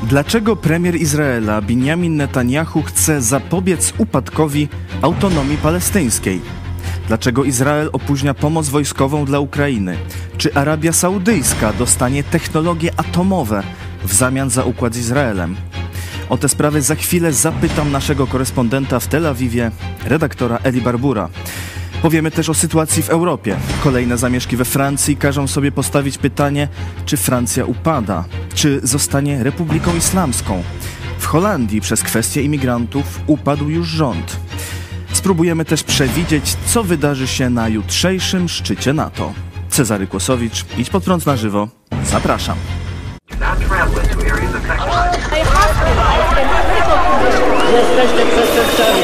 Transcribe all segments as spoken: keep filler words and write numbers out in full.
Dlaczego premier Izraela Binjamin Netanjahu chce zapobiec upadkowi autonomii palestyńskiej? Dlaczego Izrael opóźnia pomoc wojskową dla Ukrainy? Czy Arabia Saudyjska dostanie technologie atomowe w zamian za układ z Izraelem? O te sprawy za chwilę zapytam naszego korespondenta w Tel Awiwie, redaktora Eli Barbura. Powiemy też o sytuacji w Europie. Kolejne zamieszki we Francji każą sobie postawić pytanie, czy Francja upada, czy zostanie republiką islamską. W Holandii przez kwestię imigrantów upadł już rząd. Spróbujemy też przewidzieć, co wydarzy się na jutrzejszym szczycie NATO. Cezary Kłosowicz, Idź pod prąd na żywo. Zapraszam. Jesteście przestępcami.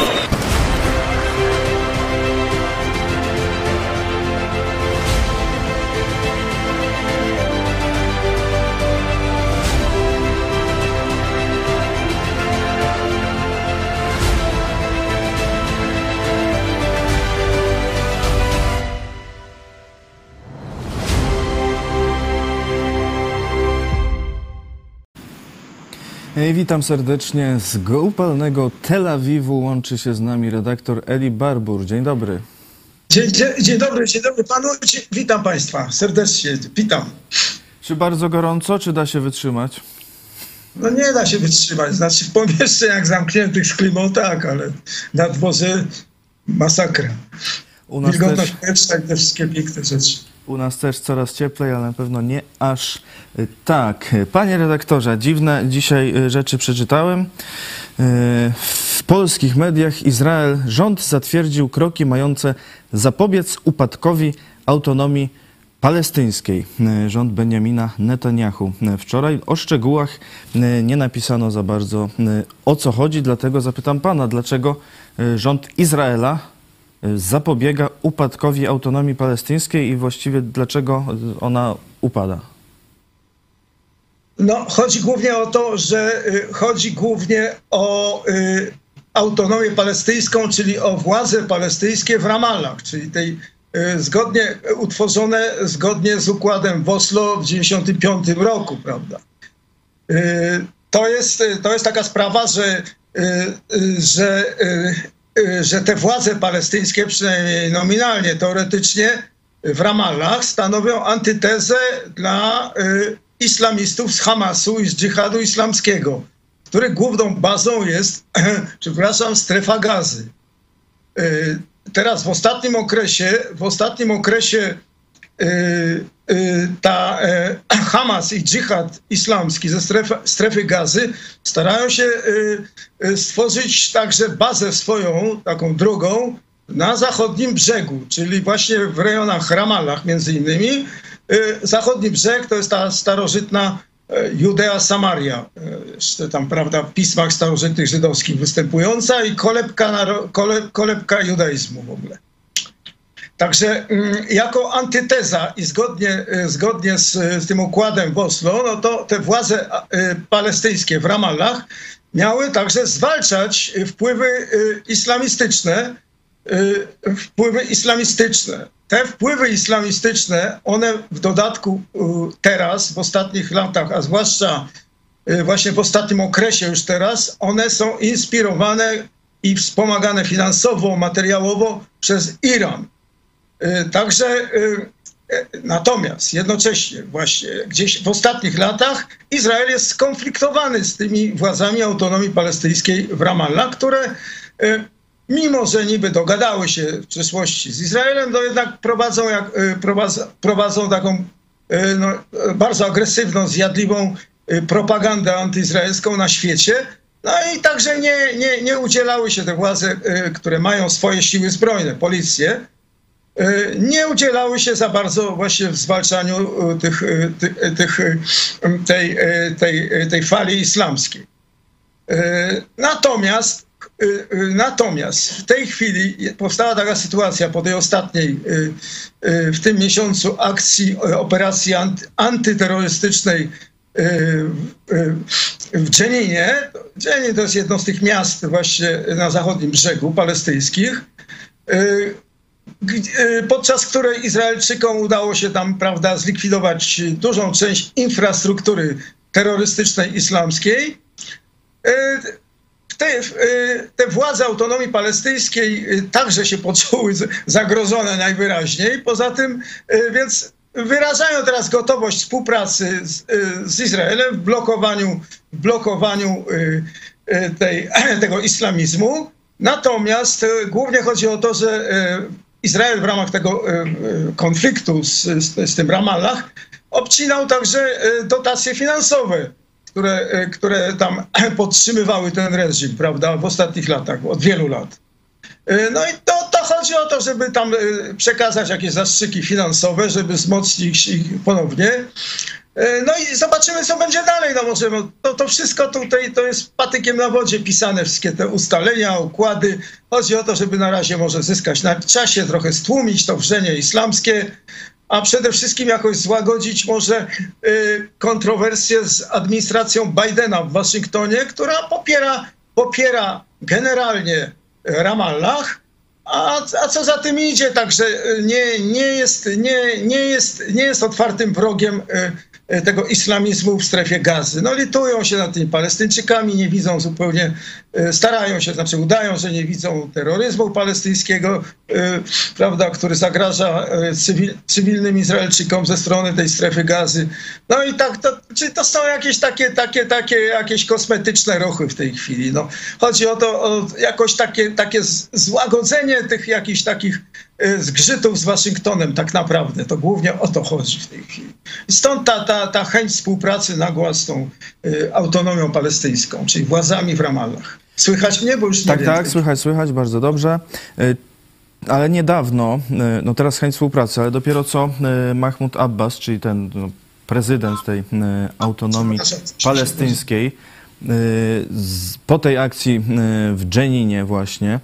Witam serdecznie z upalnego Tel Awiwu. Łączy się z nami redaktor Eli Barbur. Dzień dobry. Dzień, dzień, dzień dobry, dzień dobry panu. Witam państwa serdecznie. Witam. Czy bardzo gorąco, czy da się wytrzymać? No nie da się wytrzymać. Znaczy w pomieszczeniach zamkniętych z klimą tak, ale na dworze masakra. U nas Wilgotność też... powietrza i te wszystkie piękne rzeczy. U nas też coraz cieplej, ale na pewno nie aż tak. Panie redaktorze, dziwne dzisiaj rzeczy przeczytałem. W polskich mediach Izrael, rząd zatwierdził kroki mające zapobiec upadkowi autonomii palestyńskiej. Rząd Benjamina Netanjahu. Wczoraj o szczegółach nie napisano za bardzo, o co chodzi, dlatego zapytam pana, dlaczego rząd Izraela zapobiega upadkowi autonomii palestyńskiej i właściwie dlaczego ona upada? No, chodzi głównie o to, że y, chodzi głównie o y, autonomię palestyńską, czyli o władze palestyńskie w Ramallah, czyli tej y, zgodnie utworzone zgodnie z układem w Oslo w dziewięćdziesiątym piątym roku, prawda? Y, to jest, to jest taka sprawa, że, y, y, że y, że te władze palestyńskie, przynajmniej nominalnie, teoretycznie w Ramallah stanowią antytezę dla y, islamistów z Hamasu i z dżihadu islamskiego, których główną bazą jest, przepraszam, strefa Gazy. Y, teraz w ostatnim okresie, w ostatnim okresie y, y, ta y, Hamas i dżihad islamski ze strefy, strefy Gazy starają się y, y, stworzyć także bazę swoją, taką drugą, na zachodnim brzegu, czyli właśnie w rejonach Ramallah między innymi. Y, zachodni brzeg to jest ta starożytna y, Judea Samaria, y, tam prawda w pismach starożytnych żydowskich występująca i kolebka, naro, kole, kolebka judaizmu w ogóle. Także jako antyteza i zgodnie, zgodnie z, z tym układem w Oslo, no to te władze palestyńskie w Ramallah miały także zwalczać wpływy islamistyczne, wpływy islamistyczne. Te wpływy islamistyczne, one w dodatku teraz, w ostatnich latach, a zwłaszcza właśnie w ostatnim okresie już teraz, one są inspirowane i wspomagane finansowo, materiałowo przez Iran. Także natomiast jednocześnie właśnie gdzieś w ostatnich latach Izrael jest skonfliktowany z tymi władzami autonomii palestyńskiej w Ramallah, które mimo, że niby dogadały się w przyszłości z Izraelem, to jednak prowadzą, jak, prowadzą, prowadzą taką no, bardzo agresywną, zjadliwą propagandę antyizraelską na świecie. No i także nie, nie, nie udzielały się te władze, które mają swoje siły zbrojne, policję, nie udzielały się za bardzo właśnie w zwalczaniu tych, tych, tej, tej, tej fali islamskiej. Natomiast, natomiast w tej chwili powstała taka sytuacja po tej ostatniej, w tym miesiącu akcji, operacji anty, antyterrorystycznej w Dżeninie. Dżenin to jest jedno z tych miast właśnie na zachodnim brzegu palestyńskich, podczas której Izraelczykom udało się tam, prawda, zlikwidować dużą część infrastruktury terrorystycznej islamskiej. Te, te władze autonomii palestyńskiej także się poczuły zagrożone najwyraźniej. Poza tym, więc wyrażają teraz gotowość współpracy z, z Izraelem w blokowaniu, w blokowaniu tej, tego islamizmu. Natomiast głównie chodzi o to, że Izrael w ramach tego konfliktu z, z, z tym Ramallah obcinał także dotacje finansowe, które, które tam podtrzymywały ten reżim, prawda, w ostatnich latach, od wielu lat. No i to, to chodzi o to, żeby tam przekazać jakieś zastrzyki finansowe, żeby wzmocnić ich ponownie. No i zobaczymy, co będzie dalej. No może to, to wszystko tutaj to jest patykiem na wodzie pisane, wszystkie te ustalenia, układy. Chodzi o to, żeby na razie może zyskać na czasie, trochę stłumić to wrzenie islamskie, a przede wszystkim jakoś złagodzić może y, kontrowersje z administracją Bidena w Waszyngtonie, która popiera, popiera generalnie Ramallah, a, a co za tym idzie, także nie, nie, jest, nie, nie, jest, nie jest otwartym wrogiem y, tego islamizmu w strefie Gazy. No litują się nad tymi Palestyńczykami, nie widzą zupełnie, starają się, znaczy udają, że nie widzą terroryzmu palestyńskiego, prawda, który zagraża cywil, cywilnym Izraelczykom ze strony tej strefy Gazy. No i tak, to, czyli to są jakieś takie, takie, takie jakieś kosmetyczne ruchy w tej chwili. No, chodzi o to, o jakoś takie, takie złagodzenie tych jakichś takich zgrzytów z Waszyngtonem tak naprawdę. To głównie o to chodzi w tej chwili. Stąd ta, ta, ta chęć współpracy nagła z tą y, autonomią palestyńską, czyli władzami w Ramallah. Słychać mnie? Bo już nie Tak, wiem. tak, słychać, słychać, bardzo dobrze. Y, ale niedawno, y, no teraz chęć współpracy, ale dopiero co y, Mahmoud Abbas, czyli ten no, prezydent tej y, autonomii palestyńskiej, y, z, po tej akcji y, w Dżeninie właśnie,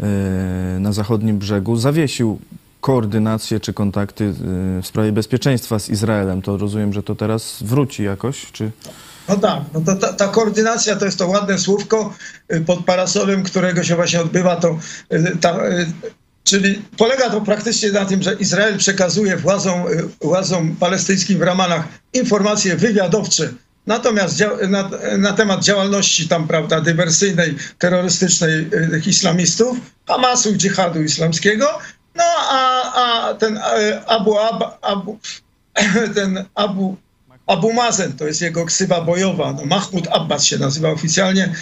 na zachodnim brzegu, zawiesił koordynację czy kontakty w sprawie bezpieczeństwa z Izraelem. To rozumiem, że to teraz wróci jakoś, czy... No tak, no to ta, ta koordynacja to jest to ładne słówko pod parasolem, którego się właśnie odbywa to, ta, czyli polega to praktycznie na tym, że Izrael przekazuje władzom, władzom palestyńskim w Ramallah informacje wywiadowcze Natomiast na, na temat działalności tam, prawda, dywersyjnej, terrorystycznej tych islamistów, Hamasu i dżihadu islamskiego, no a, a ten Abu, Abu, Abu, ten Abu, Abu Mazen, to jest jego ksywa bojowa, no Mahmoud Abbas się nazywa oficjalnie,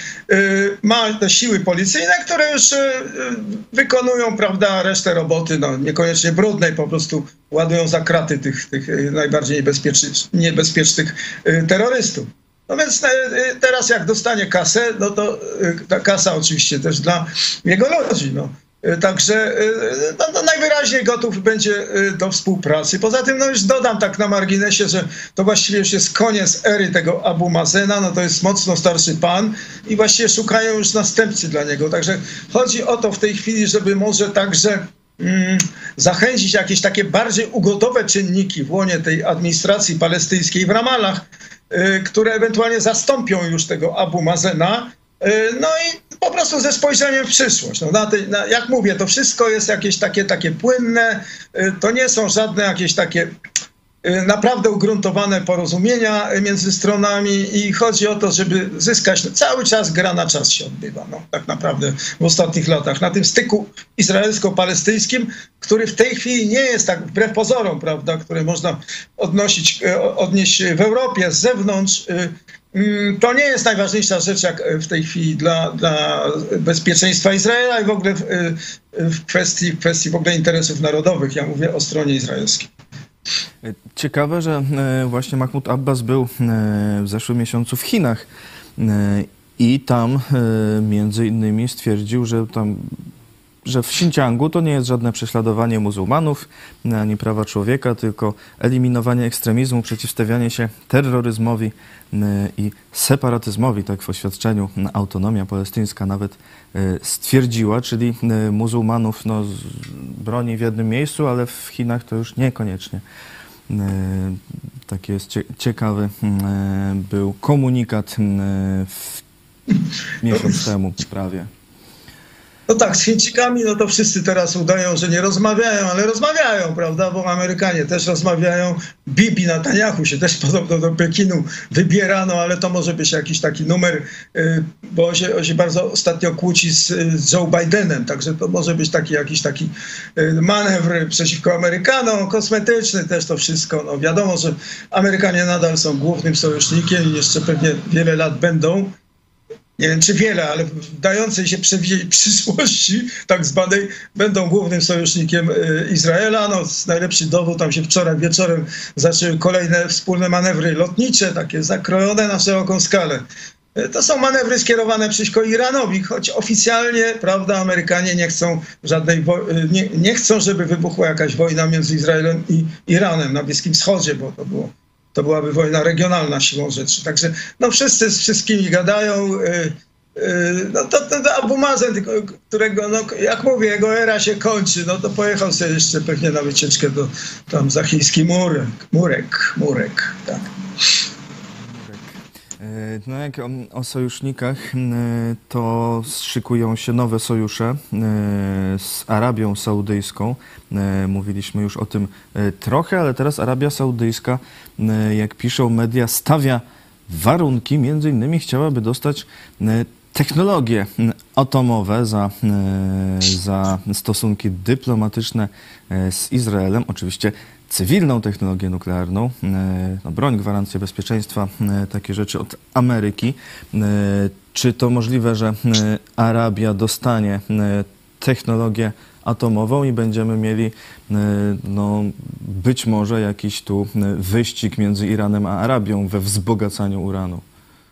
ma te siły policyjne, które już wykonują, prawda, resztę roboty, no niekoniecznie brudnej, po prostu ładują za kraty tych, tych najbardziej niebezpiecznych, niebezpiecznych terrorystów. No więc teraz jak dostanie kasę, no to ta kasa oczywiście też dla jego ludzi, no. Także no, no, najwyraźniej gotów będzie do współpracy. Poza tym no już dodam tak na marginesie, że to właściwie już jest koniec ery tego Abu Mazena, no to jest mocno starszy pan i właściwie szukają już następcy dla niego. Także chodzi o to w tej chwili, żeby może także mm, zachęcić jakieś takie bardziej ugodowe czynniki w łonie tej administracji palestyńskiej w Ramallah, y, które ewentualnie zastąpią już tego Abu Mazena. No i po prostu ze spojrzeniem w przyszłość. No na tej, na, jak mówię, to wszystko jest jakieś takie, takie płynne, to nie są żadne jakieś takie naprawdę ugruntowane porozumienia między stronami i chodzi o to, żeby zyskać, no, cały czas gra na czas się odbywa, no, tak naprawdę w ostatnich latach, na tym styku izraelsko-palestyńskim, który w tej chwili nie jest tak wbrew pozorom, prawda, które można odnosić, odnieść w Europie z zewnątrz. To nie jest najważniejsza rzecz jak w tej chwili dla, dla bezpieczeństwa Izraela i w ogóle w, w, kwestii, w kwestii w ogóle interesów narodowych. Ja mówię o stronie izraelskiej. Ciekawe, że właśnie Mahmoud Abbas był w zeszłym miesiącu w Chinach i tam między innymi stwierdził, że tam że w Xinjiangu to nie jest żadne prześladowanie muzułmanów ani prawa człowieka, tylko eliminowanie ekstremizmu, przeciwstawianie się terroryzmowi i separatyzmowi, tak w oświadczeniu autonomia palestyńska nawet stwierdziła, czyli muzułmanów no, broni w jednym miejscu, ale w Chinach to już niekoniecznie. Taki jest ciekawy był komunikat w miesiąc temu prawie. No tak, z Chińczykami, no to wszyscy teraz udają, że nie rozmawiają, ale rozmawiają, prawda, bo Amerykanie też rozmawiają. Bibi Netanyahu się też podobno do Pekinu wybiera, no ale to może być jakiś taki numer, bo on się, on się bardzo ostatnio kłóci z, z Joe Bidenem, także to może być taki jakiś taki manewr przeciwko Amerykanom, kosmetyczny też to wszystko. No wiadomo, że Amerykanie nadal są głównym sojusznikiem i jeszcze pewnie wiele lat będą. Nie wiem, czy wiele, ale w dającej się przewidzieć przyszłości tak zwanej będą głównym sojusznikiem Izraela. No, najlepszy dowód, tam się wczoraj wieczorem zaczęły kolejne wspólne manewry lotnicze, takie zakrojone na szeroką skalę. To są manewry skierowane przeciwko Iranowi, choć oficjalnie, prawda, Amerykanie nie chcą żadnej nie, nie chcą, żeby wybuchła jakaś wojna między Izraelem i Iranem na Bliskim Wschodzie, bo to było To byłaby wojna regionalna siłą rzeczy. Także no wszyscy z wszystkimi gadają. Yy, yy, no to, to, to Abu Mazen, którego, no, jak mówię, jego era się kończy, no to pojechał sobie jeszcze pewnie na wycieczkę do tam za chiński murek. Murek, murek, tak. No jak o, o sojusznikach, to szykują się nowe sojusze z Arabią Saudyjską. Mówiliśmy już o tym trochę, ale teraz Arabia Saudyjska, jak piszą media, stawia warunki, między innymi chciałaby dostać technologie atomowe za, za stosunki dyplomatyczne z Izraelem. Oczywiście cywilną technologię nuklearną, no, broń, gwarancję bezpieczeństwa, takie rzeczy od Ameryki. Czy to możliwe, że Arabia dostanie technologię atomową i będziemy mieli no, być może jakiś tu wyścig między Iranem a Arabią we wzbogacaniu uranu?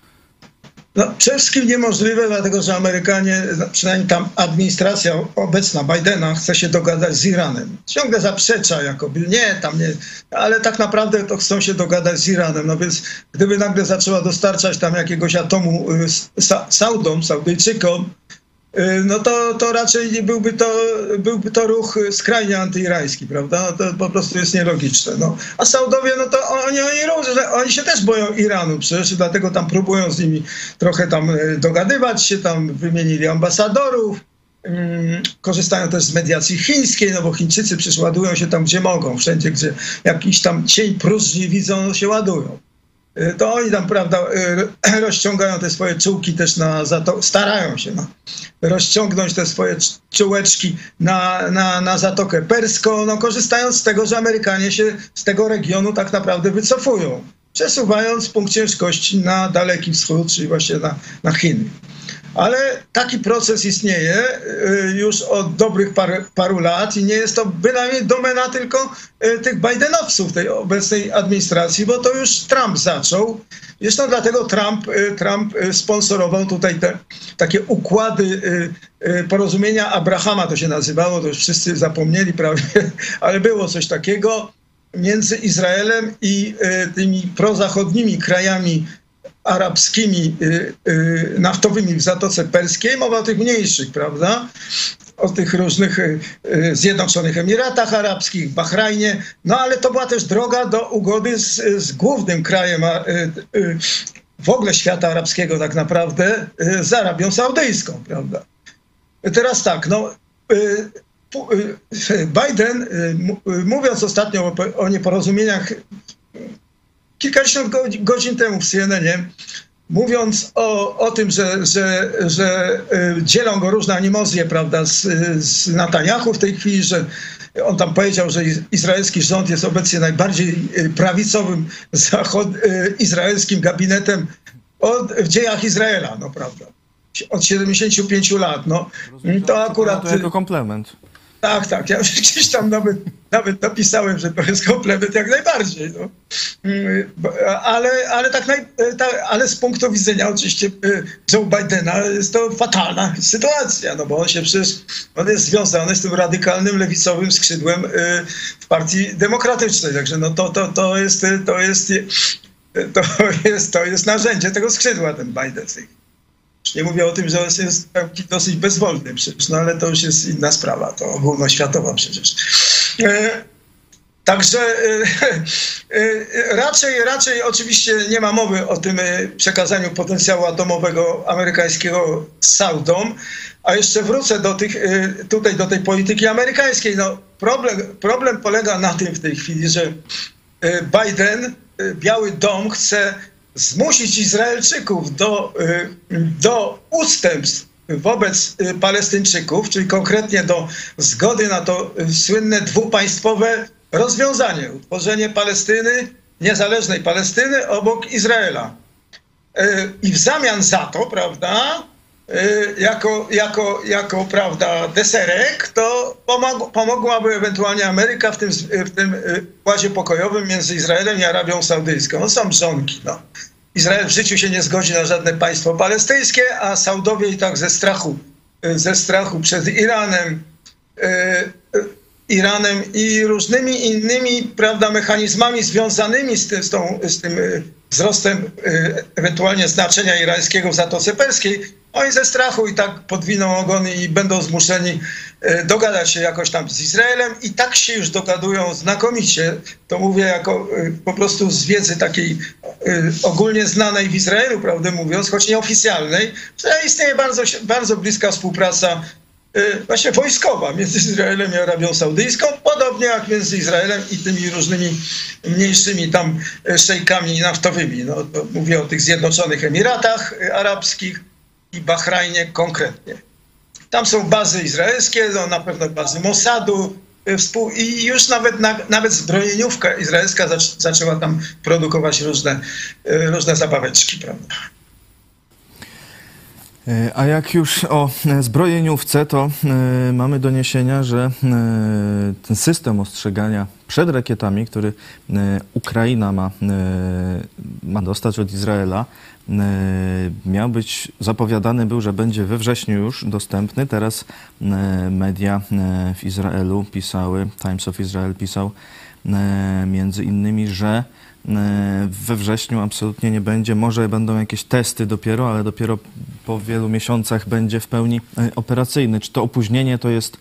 No, przede wszystkim niemożliwe, dlatego że Amerykanie, przynajmniej tam administracja obecna Bidena, chce się dogadać z Iranem. Ciągle zaprzecza jakoby, nie, tam nie, ale tak naprawdę to chcą się dogadać z Iranem. No więc gdyby nagle zaczęła dostarczać tam jakiegoś atomu Sa Saudom, Saudyjczykom, no to, to raczej byłby to, byłby to ruch skrajnie antyirański, prawda? No to po prostu jest nielogiczne. No. A Saudowie, no to oni, oni, oni się też boją Iranu przecież, dlatego tam próbują z nimi trochę tam dogadywać się, tam wymienili ambasadorów, hmm, korzystają też z mediacji chińskiej, no bo Chińczycy przecież ładują się tam, gdzie mogą, wszędzie, gdzie jakiś tam cień próżni widzą, się ładują. To oni tam, prawda, rozciągają te swoje czułki też na, zato- starają się no, rozciągnąć te swoje czułeczki na, na, na Zatokę Perską, no, korzystając z tego, że Amerykanie się z tego regionu tak naprawdę wycofują, przesuwając punkt ciężkości na Daleki Wschód, czyli właśnie na, na Chiny. Ale taki proces istnieje już od dobrych par, paru lat i nie jest to bynajmniej domena tylko tych Bidenowców tej obecnej administracji, bo to już Trump zaczął. Zresztą dlatego Trump, Trump sponsorował tutaj te takie układy porozumienia Abrahama, to się nazywało, to już wszyscy zapomnieli prawie, ale było coś takiego między Izraelem i tymi prozachodnimi krajami arabskimi, y, y, naftowymi w Zatoce Perskiej, mowa o tych mniejszych, prawda? O tych różnych y, y, Zjednoczonych Emiratach Arabskich, Bahrajnie, no ale to była też droga do ugody z, z głównym krajem y, y, w ogóle świata arabskiego tak naprawdę, y, z Arabią Saudyjską, prawda? Teraz tak, no y, y, Biden, y, mówiąc ostatnio o, o nieporozumieniach kilkadziesiąt godzin temu w C N N ie, mówiąc o, o tym, że, że, że dzielą go różne animozje, prawda, z, z Netanyahu w tej chwili, że on tam powiedział, że izraelski rząd jest obecnie najbardziej prawicowym zachod, izraelskim gabinetem od, w dziejach Izraela, no prawda, od siedemdziesięciu pięciu lat, no. To akurat... To jako komplement. Tak, tak. Ja już gdzieś tam nawet, nawet napisałem, że to jest komplement jak najbardziej. No. Ale, ale, tak naj, ta, ale z punktu widzenia oczywiście Joe Bidena jest to fatalna sytuacja, no bo on się przecież, on jest związany z tym radykalnym lewicowym skrzydłem w Partii Demokratycznej. Także no to, to, to, jest, to, jest, to, jest, to jest narzędzie tego skrzydła, ten Biden. Nie mówię o tym, że on jest dosyć bezwolny przecież, no ale to już jest inna sprawa, to ogólnoświatowa przecież. E, także e, e, raczej, raczej oczywiście nie ma mowy o tym przekazaniu potencjału atomowego amerykańskiego Saudom, A jeszcze wrócę do tych, tutaj do tej polityki amerykańskiej. No, problem, problem polega na tym w tej chwili, że Biden, Biały Dom chce zmusić Izraelczyków do, do ustępstw wobec Palestyńczyków, czyli konkretnie do zgody na to słynne dwupaństwowe rozwiązanie, utworzenie Palestyny, niezależnej Palestyny obok Izraela. I w zamian za to, prawda, jako, jako, jako prawda, deserek, to pomog, pomogłaby ewentualnie Ameryka w tym, w tym ładzie pokojowym między Izraelem i Arabią Saudyjską. No, są mrzonki, no. Izrael w życiu się nie zgodzi na żadne państwo palestyńskie, a Saudowie i tak ze strachu, ze strachu przed Iranem, Iranem i różnymi innymi, prawda, mechanizmami związanymi z tym, z, tą, z tym wzrostem ewentualnie znaczenia irańskiego w Zatoce Perskiej, oni ze strachu i tak podwiną ogony i będą zmuszeni dogadać się jakoś tam z Izraelem i tak się już dogadują znakomicie. To mówię jako po prostu z wiedzy takiej ogólnie znanej w Izraelu, prawdę mówiąc, choć nieoficjalnej, że istnieje bardzo, bardzo bliska współpraca właśnie wojskowa między Izraelem i Arabią Saudyjską, podobnie jak między Izraelem i tymi różnymi mniejszymi tam szejkami naftowymi. No, to mówię o tych Zjednoczonych Emiratach Arabskich i Bahrajnie konkretnie. Tam są bazy izraelskie, no, na pewno bazy Mossadu współ, i już nawet, na, nawet zbrojeniówka izraelska zac, zaczęła tam produkować różne, różne zabaweczki, prawda? A jak już o zbrojeniówce, to y, mamy doniesienia, że y, ten system ostrzegania przed rakietami, który y, Ukraina ma, y, ma dostać od Izraela, y, miał być, zapowiadany był, że będzie we wrześniu już dostępny. Teraz y, media y, w Izraelu pisały, Times of Israel pisał y, między innymi, że we wrześniu absolutnie nie będzie. Może będą jakieś testy dopiero, ale dopiero po wielu miesiącach będzie w pełni operacyjny. Czy to opóźnienie to jest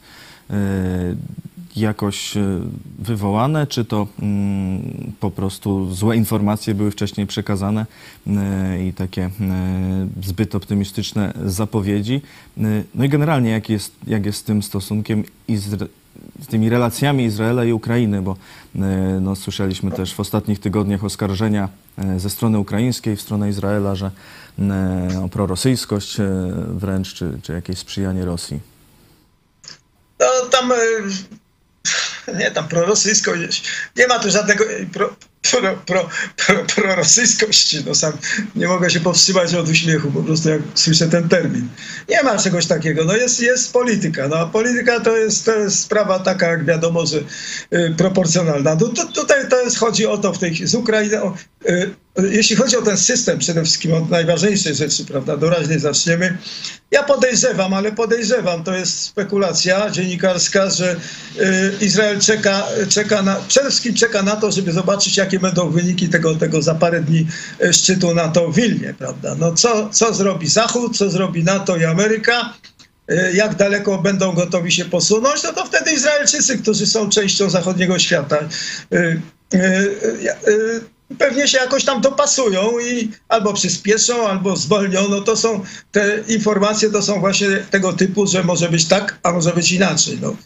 jakoś wywołane, czy to po prostu złe informacje były wcześniej przekazane i takie zbyt optymistyczne zapowiedzi? No i generalnie jak jest, jak jest z tym stosunkiem Izra- z tymi relacjami Izraela i Ukrainy, bo no, słyszeliśmy też w ostatnich tygodniach oskarżenia ze strony ukraińskiej w stronę Izraela, że o prorosyjskość wręcz, czy, czy jakieś sprzyjanie Rosji. No tam nie, tam prorosyjskość, nie ma tu żadnego pro, pro, pro, pro, prorosyjskości, no sam nie mogę się powstrzymać od uśmiechu po prostu jak słyszę ten termin. Nie ma czegoś takiego, no jest, jest polityka, no a polityka to jest, to jest sprawa taka, jak wiadomo, że y, proporcjonalna. Tu, tu, tutaj to jest, chodzi o to w tej z Ukrainą, y, jeśli chodzi o ten system, przede wszystkim od najważniejszej rzeczy, prawda, doraźnie zaczniemy. Ja podejrzewam, ale podejrzewam, to jest spekulacja dziennikarska, że y, Izrael czeka, czeka na, przede wszystkim czeka na to, żeby zobaczyć, jakie będą wyniki tego, tego za parę dni szczytu NATO w Wilnie, prawda. No co, co zrobi Zachód, co zrobi NATO i Ameryka, y, jak daleko będą gotowi się posunąć, no to wtedy Izraelczycy, którzy są częścią zachodniego świata, y, y, y, pewnie się jakoś tam dopasują i albo przyspieszą, albo zwolnią. No to są te informacje, to są właśnie tego typu, że może być tak, a może być inaczej. No.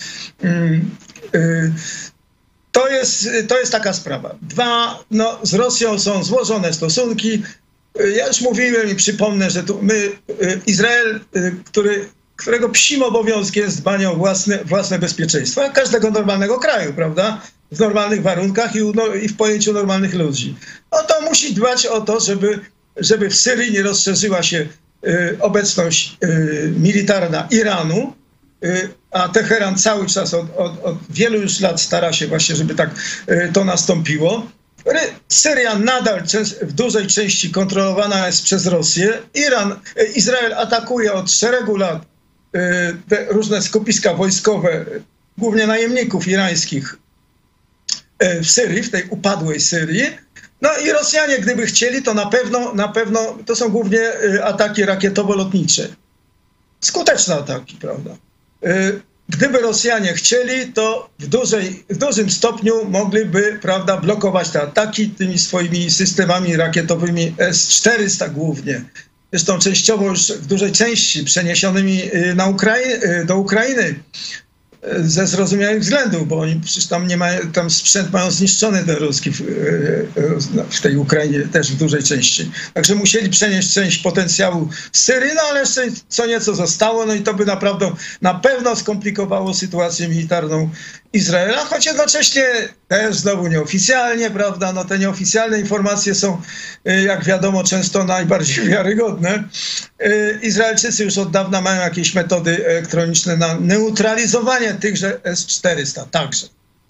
To jest, to jest taka sprawa. Dwa, no, z Rosją są złożone stosunki. Ja już mówiłem i przypomnę, że tu my, Izrael, który, którego psim obowiązkiem jest dbanie o własne, własne bezpieczeństwo, jak każdego normalnego kraju, prawda? W normalnych warunkach i, no, i w pojęciu normalnych ludzi. No to musi dbać o to, żeby, żeby w Syrii nie rozszerzyła się y, obecność y, militarna Iranu, y, a Teheran cały czas od, od, od wielu już lat stara się właśnie, żeby tak y, to nastąpiło. Syria nadal w dużej części kontrolowana jest przez Rosję. Iran, y, Izrael atakuje od szeregu lat y, te różne skupiska wojskowe, głównie najemników irańskich, w Syrii, w tej upadłej Syrii. No i Rosjanie, gdyby chcieli, to na pewno, na pewno to są głównie ataki rakietowo-lotnicze. Skuteczne ataki, prawda? Gdyby Rosjanie chcieli, to w, dużej, w dużym stopniu mogliby, prawda, blokować te ataki tymi swoimi systemami rakietowymi S czterysta głównie. zresztą częściowo już w dużej części przeniesionymi na Ukrai do Ukrainy ze zrozumiałych względów, bo oni przecież tam nie mają, tam sprzęt mają zniszczony ten ruski w, w tej Ukrainie też w dużej części. Także musieli przenieść część potencjału z Syrii, no ale jeszcze co nieco zostało, no i to by naprawdę na pewno skomplikowało sytuację militarną Izraela, choć jednocześnie też znowu nieoficjalnie, prawda, no te nieoficjalne informacje są, jak wiadomo, często najbardziej wiarygodne. Izraelczycy już od dawna mają jakieś metody elektroniczne na neutralizowanie tychże S czterysta także,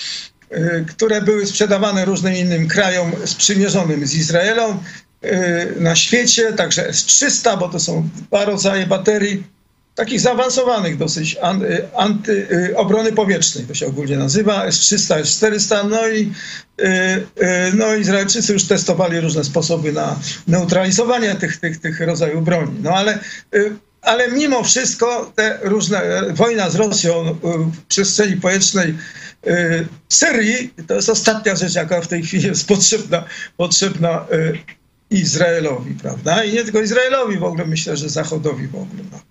które były sprzedawane różnym innym krajom sprzymierzonym z Izraelem na świecie, także S trzysta, bo to są dwa rodzaje baterii, takich zaawansowanych dosyć anty, obrony powietrznej, to się ogólnie nazywa, S trzysta, S czterysta, no i no, Izraelczycy już testowali różne sposoby na neutralizowanie tych, tych, tych rodzajów broni. No ale, ale mimo wszystko te różne, wojna z Rosją w przestrzeni powietrznej Syrii, to jest ostatnia rzecz, jaka w tej chwili jest potrzebna, potrzebna Izraelowi, prawda? I nie tylko Izraelowi w ogóle, myślę, że Zachodowi w ogóle. No.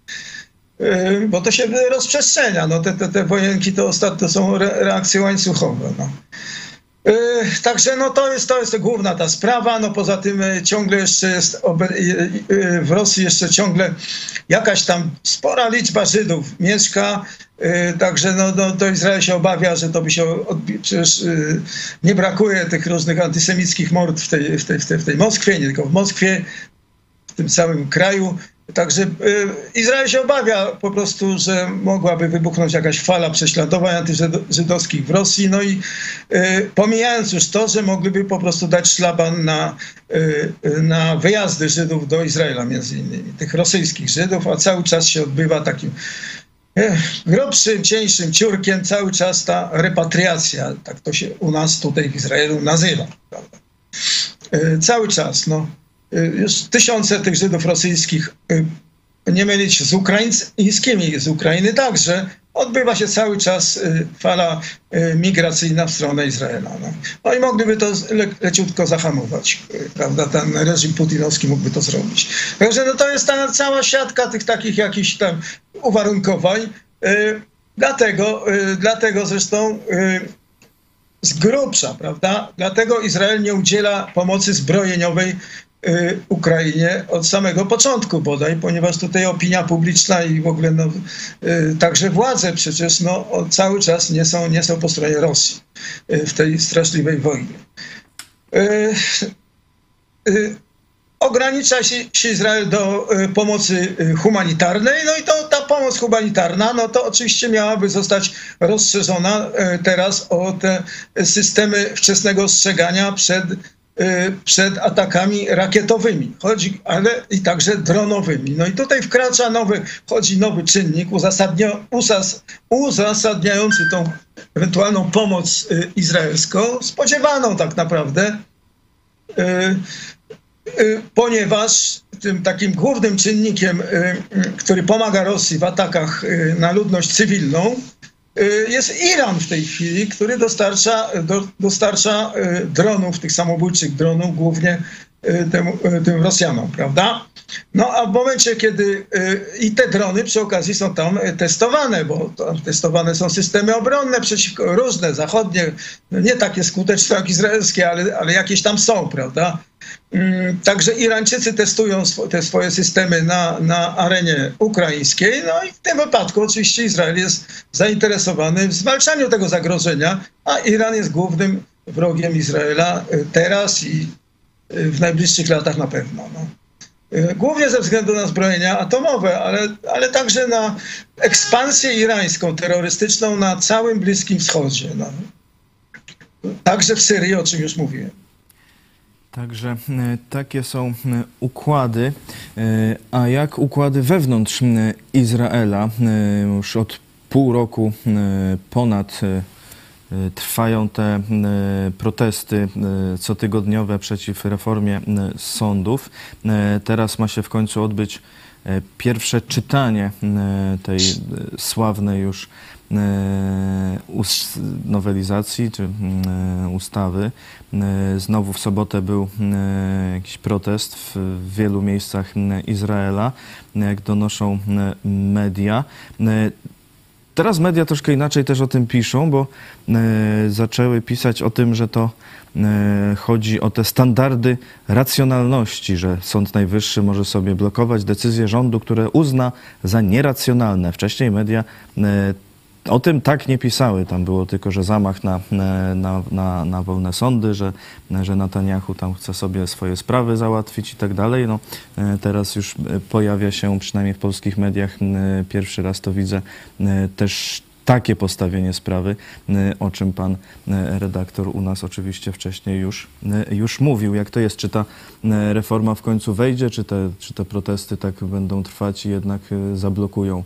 Bo to się rozprzestrzenia. No, te, te, te wojenki to ostatnio są re, reakcje łańcuchowe. No. Yy, także no, to, jest, to jest główna ta sprawa. No, poza tym ciągle jeszcze jest yy, w Rosji jeszcze ciągle jakaś tam spora liczba Żydów mieszka. Yy, także no, no, to Izrael się obawia, że to by się odbi- przecież yy, nie brakuje tych różnych antysemickich mord w tej, w tej, w tej, w tej Moskwie, nie tylko w Moskwie, w tym całym kraju. Także y, Izrael się obawia po prostu, że mogłaby wybuchnąć jakaś fala prześladowań antyżydowskich w Rosji. No i y, pomijając już to, że mogliby po prostu dać szlaban na, y, na wyjazdy Żydów do Izraela, między innymi tych rosyjskich Żydów, a cały czas się odbywa takim y, grubszym, cieńszym ciurkiem, cały czas ta repatriacja, tak to się u nas tutaj w Izraelu nazywa. Prawda? Y, cały czas, no. Już tysiące tych Żydów rosyjskich, nie mylić z ukraińskimi, z Ukrainy także, odbywa się cały czas fala migracyjna w stronę Izraela. No, no i mogliby to le leciutko zahamować, prawda? Ten reżim putinowski mógłby to zrobić. Także no, to jest ta cała siatka tych takich jakichś tam uwarunkowań. Dlatego, dlatego zresztą z grubsza, prawda? Dlatego Izrael nie udziela pomocy zbrojeniowej Ukrainie od samego początku bodaj, ponieważ tutaj opinia publiczna i w ogóle no, także władze przecież no, cały czas nie są, nie są po stronie Rosji w tej straszliwej wojnie. Ogranicza się, się Izrael do pomocy humanitarnej, no i to ta pomoc humanitarna, no to oczywiście miałaby zostać rozszerzona teraz o te systemy wczesnego ostrzegania przed przed atakami rakietowymi, chodzi, ale i także dronowymi. No i tutaj wkracza nowy, wchodzi nowy czynnik uzasadnia, uzas, uzasadniający tą ewentualną pomoc y, izraelską, spodziewaną tak naprawdę, y, y, ponieważ tym takim głównym czynnikiem, y, y, który pomaga Rosji w atakach y, na ludność cywilną, jest Iran w tej chwili, który dostarcza, do, dostarcza dronów, tych samobójczych dronów, głównie tym, tym Rosjanom, prawda? No a w momencie, kiedy i te drony przy okazji są tam testowane, bo tam testowane są systemy obronne przeciwko różne, zachodnie, nie takie skuteczne jak izraelskie, ale, ale jakieś tam są, prawda? Także Irańczycy testują te swoje systemy na, na arenie ukraińskiej, no i w tym wypadku oczywiście Izrael jest zainteresowany w zwalczaniu tego zagrożenia, a Iran jest głównym wrogiem Izraela teraz i w najbliższych latach na pewno. No. Głównie ze względu na zbrojenia atomowe, ale, ale także na ekspansję irańską, terrorystyczną na całym Bliskim Wschodzie. No. Także w Syrii, o czym już mówiłem. Także takie są układy. A jak układy wewnątrz Izraela? Już od pół roku ponad trwają te protesty cotygodniowe przeciw reformie sądów. Teraz ma się w końcu odbyć pierwsze czytanie tej sławnej już nowelizacji czy ustawy. Znowu w sobotę był jakiś protest w wielu miejscach Izraela, jak donoszą media. Teraz media troszkę inaczej też o tym piszą, bo zaczęły pisać o tym, że to chodzi o te standardy racjonalności, że Sąd Najwyższy może sobie blokować decyzje rządu, które uzna za nieracjonalne. Wcześniej media o tym tak nie pisały. Tam było tylko, że zamach na, na, na, na wolne sądy, że, że Netanyahu tam chce sobie swoje sprawy załatwić i tak dalej. No, teraz już pojawia się, przynajmniej w polskich mediach, pierwszy raz to widzę, też takie postawienie sprawy, o czym pan redaktor u nas oczywiście wcześniej już, już mówił. Jak to jest? Czy ta reforma w końcu wejdzie, czy te, czy te protesty tak będą trwać i jednak zablokują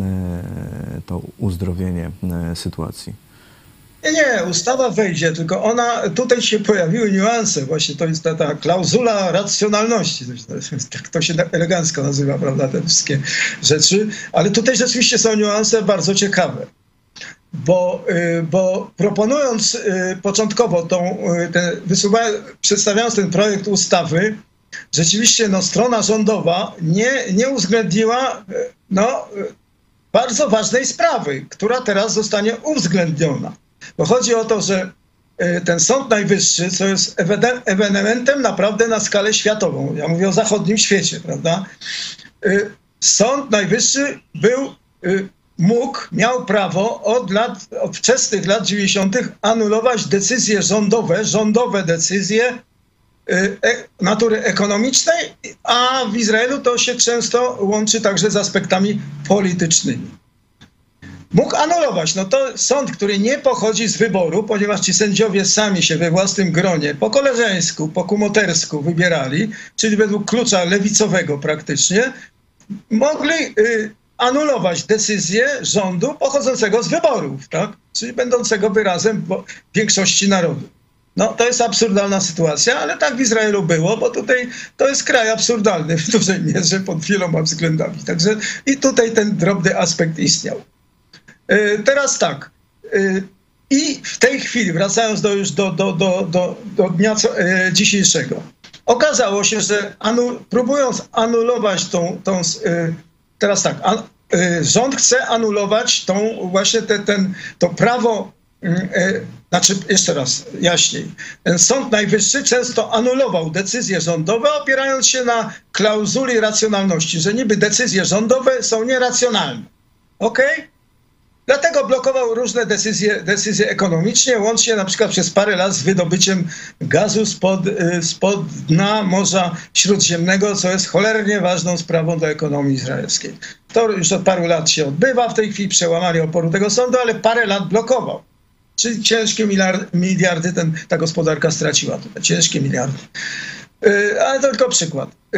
to uzdrowienie sytuacji? Nie, nie, ustawa wejdzie, tylko ona, tutaj się pojawiły niuanse, właśnie to jest ta, ta klauzula racjonalności, tak to się elegancko nazywa, prawda, te wszystkie rzeczy, ale tutaj rzeczywiście są niuanse bardzo ciekawe, bo, bo proponując początkowo tą, ten, przedstawiając ten projekt ustawy, rzeczywiście no, strona rządowa nie, nie uwzględniła no, bardzo ważnej sprawy, która teraz zostanie uwzględniona. Bo chodzi o to, że ten Sąd Najwyższy, co jest ewenementem naprawdę na skalę światową, ja mówię o zachodnim świecie, prawda? Sąd Najwyższy był, mógł, miał prawo od lat, od wczesnych lat dziewięćdziesiątych anulować decyzje rządowe, rządowe decyzje natury ekonomicznej, a w Izraelu to się często łączy także z aspektami politycznymi. Mógł anulować. No to sąd, który nie pochodzi z wyboru, ponieważ ci sędziowie sami się we własnym gronie po koleżeńsku, po kumotersku wybierali, czyli według klucza lewicowego praktycznie, mogli y, anulować decyzję rządu pochodzącego z wyborów, tak? Czyli będącego wyrazem większości narodu. No to jest absurdalna sytuacja, ale tak w Izraelu było, bo tutaj to jest kraj absurdalny w dużej mierze pod wieloma względami. Także i tutaj ten drobny aspekt istniał. Yy, teraz tak. Yy, I w tej chwili, wracając do, już do, do, do, do, do dnia co, yy, dzisiejszego, okazało się, że anu, próbując anulować tą, tą yy, teraz tak, an, yy, rząd chce anulować tą właśnie te, ten, to prawo, yy, znaczy jeszcze raz jaśniej, ten Sąd Najwyższy często anulował decyzje rządowe, opierając się na klauzuli racjonalności, że niby decyzje rządowe są nieracjonalne. Okej? Okay? Dlatego blokował różne decyzje, decyzje ekonomicznie, łącznie na przykład przez parę lat z wydobyciem gazu spod, spod dna Morza Śródziemnego, co jest cholernie ważną sprawą dla ekonomii izraelskiej. To już od paru lat się odbywa, w tej chwili przełamali oporu tego sądu, ale parę lat blokował. Czyli ciężkie miliardy, miliardy ten, ta gospodarka straciła. Tutaj, ciężkie miliardy. Yy, ale to tylko przykład. Yy,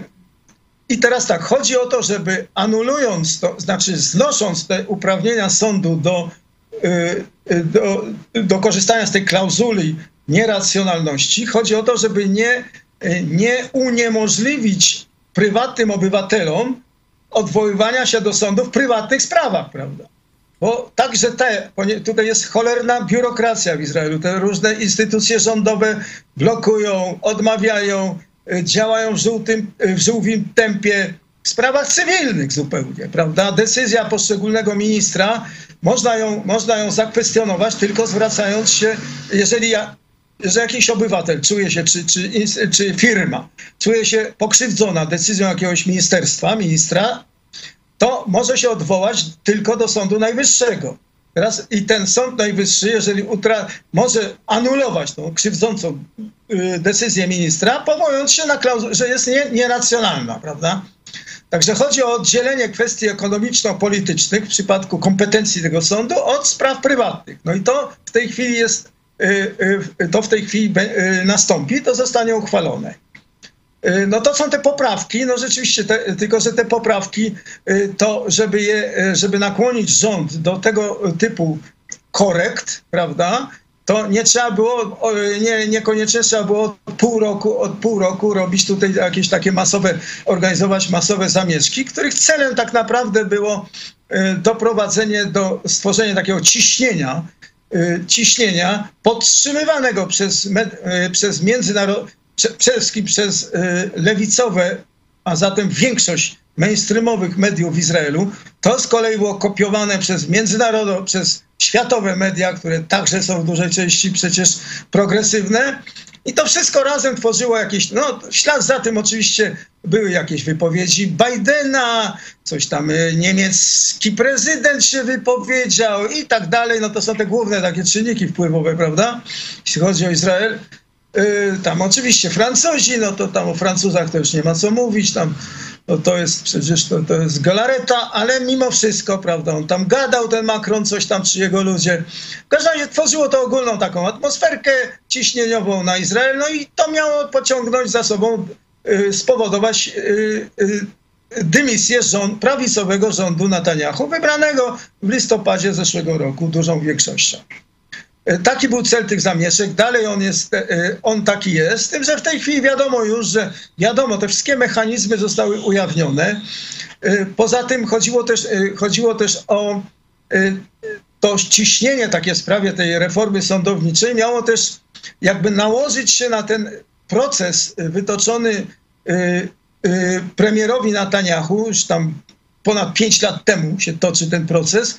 I teraz tak, chodzi o to, żeby anulując to, znaczy znosząc te uprawnienia sądu do, yy, do, do korzystania z tej klauzuli nieracjonalności, chodzi o to, żeby nie, nie uniemożliwić prywatnym obywatelom odwoływania się do sądu w prywatnych sprawach, prawda? Bo także te, tutaj jest cholerna biurokracja w Izraelu, te różne instytucje rządowe blokują, odmawiają, działają w żółtym, w żółwim tempie w sprawach cywilnych zupełnie, prawda? Decyzja poszczególnego ministra, można ją, można ją zakwestionować tylko zwracając się, jeżeli, ja, jeżeli jakiś obywatel czuje się, czy, czy, czy firma czuje się pokrzywdzona decyzją jakiegoś ministerstwa, ministra, to może się odwołać tylko do Sądu Najwyższego. Teraz i ten Sąd Najwyższy, jeżeli utra- może anulować tą krzywdzącą y, decyzję ministra, powołując się na klauzulę, że jest nie, nieracjonalna, prawda? Także chodzi o oddzielenie kwestii ekonomiczno-politycznych w przypadku kompetencji tego sądu od spraw prywatnych. No i to w tej chwili jest, y, y, to w tej chwili y, nastąpi, to zostanie uchwalone. No to są te poprawki, no rzeczywiście, te, tylko że te poprawki to, żeby je, żeby nakłonić rząd do tego typu korekt, prawda, to nie trzeba było, nie, niekoniecznie trzeba było od pół roku, od pół roku robić tutaj jakieś takie masowe, organizować masowe zamieszki, których celem tak naprawdę było doprowadzenie do stworzenia takiego ciśnienia, ciśnienia podtrzymywanego przez, przez międzynarodowe, przede wszystkim przez lewicowe, a zatem większość mainstreamowych mediów w Izraelu. To z kolei było kopiowane przez międzynarodowe, przez światowe media, które także są w dużej części przecież progresywne. I to wszystko razem tworzyło jakieś, no w ślad za tym oczywiście były jakieś wypowiedzi Bidena, coś tam niemiecki prezydent się wypowiedział i tak dalej. No to są te główne takie czynniki wpływowe, prawda? Jeśli chodzi o Izrael. Yy, tam oczywiście Francuzi, no to tam o Francuzach to już nie ma co mówić, tam no to jest przecież to, to jest galareta, ale mimo wszystko, prawda, on tam gadał, ten Macron, coś tam, czy jego ludzie. W każdym razie tworzyło to ogólną taką atmosferkę ciśnieniową na Izrael, no i to miało pociągnąć za sobą, yy, spowodować yy, yy, dymisję rząd, prawicowego rządu Netanyahu, wybranego w listopadzie zeszłego roku dużą większością. Taki był cel tych zamieszek, dalej on jest, on taki jest, z tym, że w tej chwili wiadomo już, że wiadomo, te wszystkie mechanizmy zostały ujawnione. Poza tym chodziło też, chodziło też o to ciśnienie takie w sprawie tej reformy sądowniczej, miało też jakby nałożyć się na ten proces wytoczony premierowi Netanyahu, już tam ponad pięć lat temu się toczy ten proces,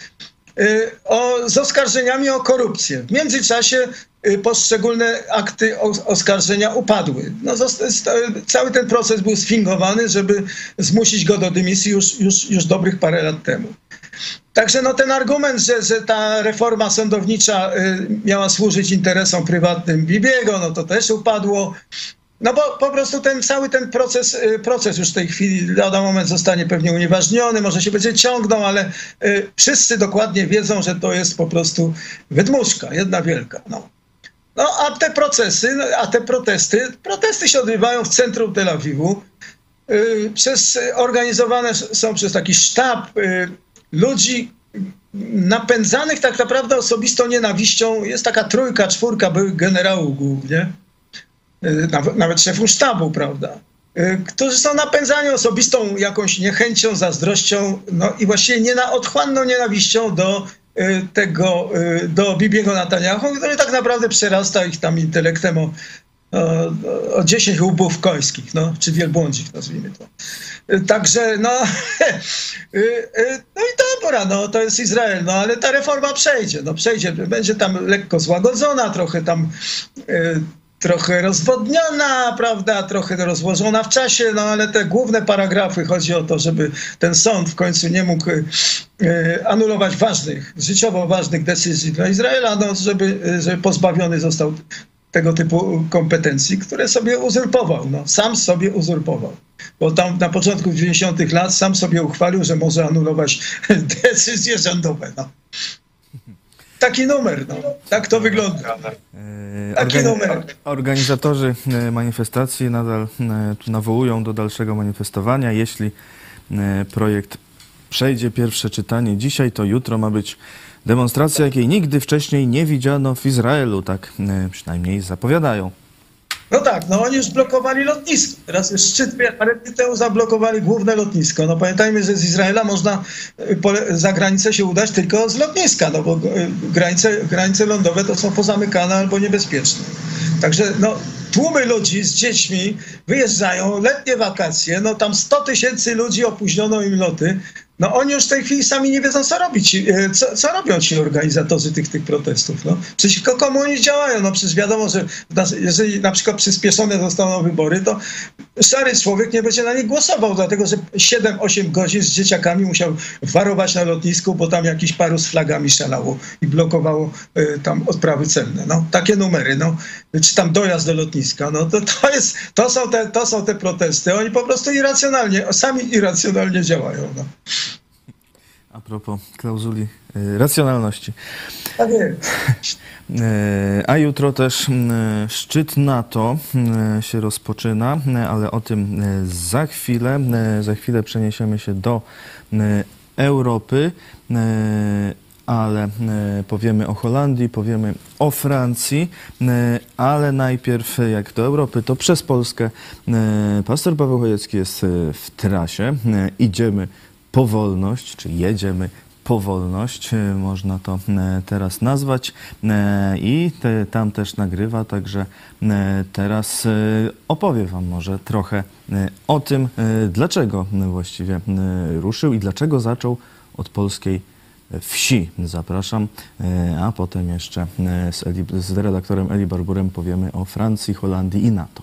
O, z oskarżeniami o korupcję. W międzyczasie poszczególne akty oskarżenia upadły. No, cały ten proces był sfingowany, żeby zmusić go do dymisji już, już, już dobrych parę lat temu. Także no, ten argument, że, że ta reforma sądownicza miała służyć interesom prywatnym Bibiego, no to też upadło. No bo po prostu ten cały ten proces, proces już w tej chwili lada moment zostanie pewnie unieważniony, może się będzie ciągnął, ale y, wszyscy dokładnie wiedzą, że to jest po prostu wydmuszka, jedna wielka. No, no a te procesy, a te protesty, protesty się odbywają w centrum Tel Awiwu, y, przez, organizowane są przez taki sztab y, ludzi napędzanych tak naprawdę osobistą nienawiścią. Jest taka trójka, czwórka byłych generałów głównie, nawet szefów sztabu, prawda, którzy są napędzani osobistą jakąś niechęcią, zazdrością, no i właściwie nie na odchłanną nienawiścią do tego, do Bibiego Netanyahu, który tak naprawdę przerasta ich tam intelektem o, o, o dziesięć łupów końskich, no, czy wielbłądzich, nazwijmy to. Także, no, no i dobra, no, to jest Izrael, no, ale ta reforma przejdzie, no, przejdzie, będzie tam lekko złagodzona, trochę tam trochę rozwodniona, prawda, trochę rozłożona w czasie, no ale te główne paragrafy, chodzi o to, żeby ten sąd w końcu nie mógł e, anulować ważnych, życiowo ważnych decyzji dla Izraela, no, żeby, żeby pozbawiony został tego typu kompetencji, które sobie uzurpował, no, sam sobie uzurpował. Bo tam na początku dziewięćdziesiątych lat sam sobie uchwalił, że może anulować decyzje rządowe, no. Taki numer, no. Tak to wygląda. Taki numer. Organizatorzy manifestacji nadal nawołują do dalszego manifestowania. Jeśli projekt przejdzie pierwsze czytanie dzisiaj, to jutro ma być demonstracja, jakiej nigdy wcześniej nie widziano w Izraelu. Tak przynajmniej zapowiadają. No tak, no oni już blokowali lotnisko. Teraz jest szczyt, parę dni temu zablokowali główne lotnisko. No pamiętajmy, że z Izraela można za granicę się udać tylko z lotniska, no bo granice, granice lądowe to są pozamykane albo niebezpieczne. Także no, tłumy ludzi z dziećmi wyjeżdżają, letnie wakacje, no tam sto tysięcy ludzi, opóźniono im loty. No oni już w tej chwili sami nie wiedzą, co robić, co, co robią ci organizatorzy tych, tych protestów. No. Przeciwko komu oni działają? No przecież wiadomo, że jeżeli na przykład przyspieszone zostaną wybory, to szary człowiek nie będzie na nich głosował, dlatego że siedem osiem godzin z dzieciakami musiał warować na lotnisku, bo tam jakiś paru z flagami szalało i blokowało y, tam odprawy celne. No, takie numery, no. Czy tam dojazd do lotniska. No, to, to, jest, to, są te, to są te protesty. Oni po prostu irracjonalnie, sami irracjonalnie działają. No. A propos klauzuli y, racjonalności. Tak jest. A jutro też szczyt NATO się rozpoczyna, ale o tym za chwilę. Za chwilę przeniesiemy się do Europy, ale powiemy o Holandii, powiemy o Francji, ale najpierw jak do Europy, to przez Polskę. Pastor Paweł Chojecki jest w trasie. Idziemy powolność, czy jedziemy powolność, można to teraz nazwać, i te, tam też nagrywa, także teraz opowie wam może trochę o tym, dlaczego właściwie ruszył i dlaczego zaczął od polskiej wsi. Zapraszam, a potem jeszcze z, Eli, z redaktorem Eli Barburem powiemy o Francji, Holandii i NATO.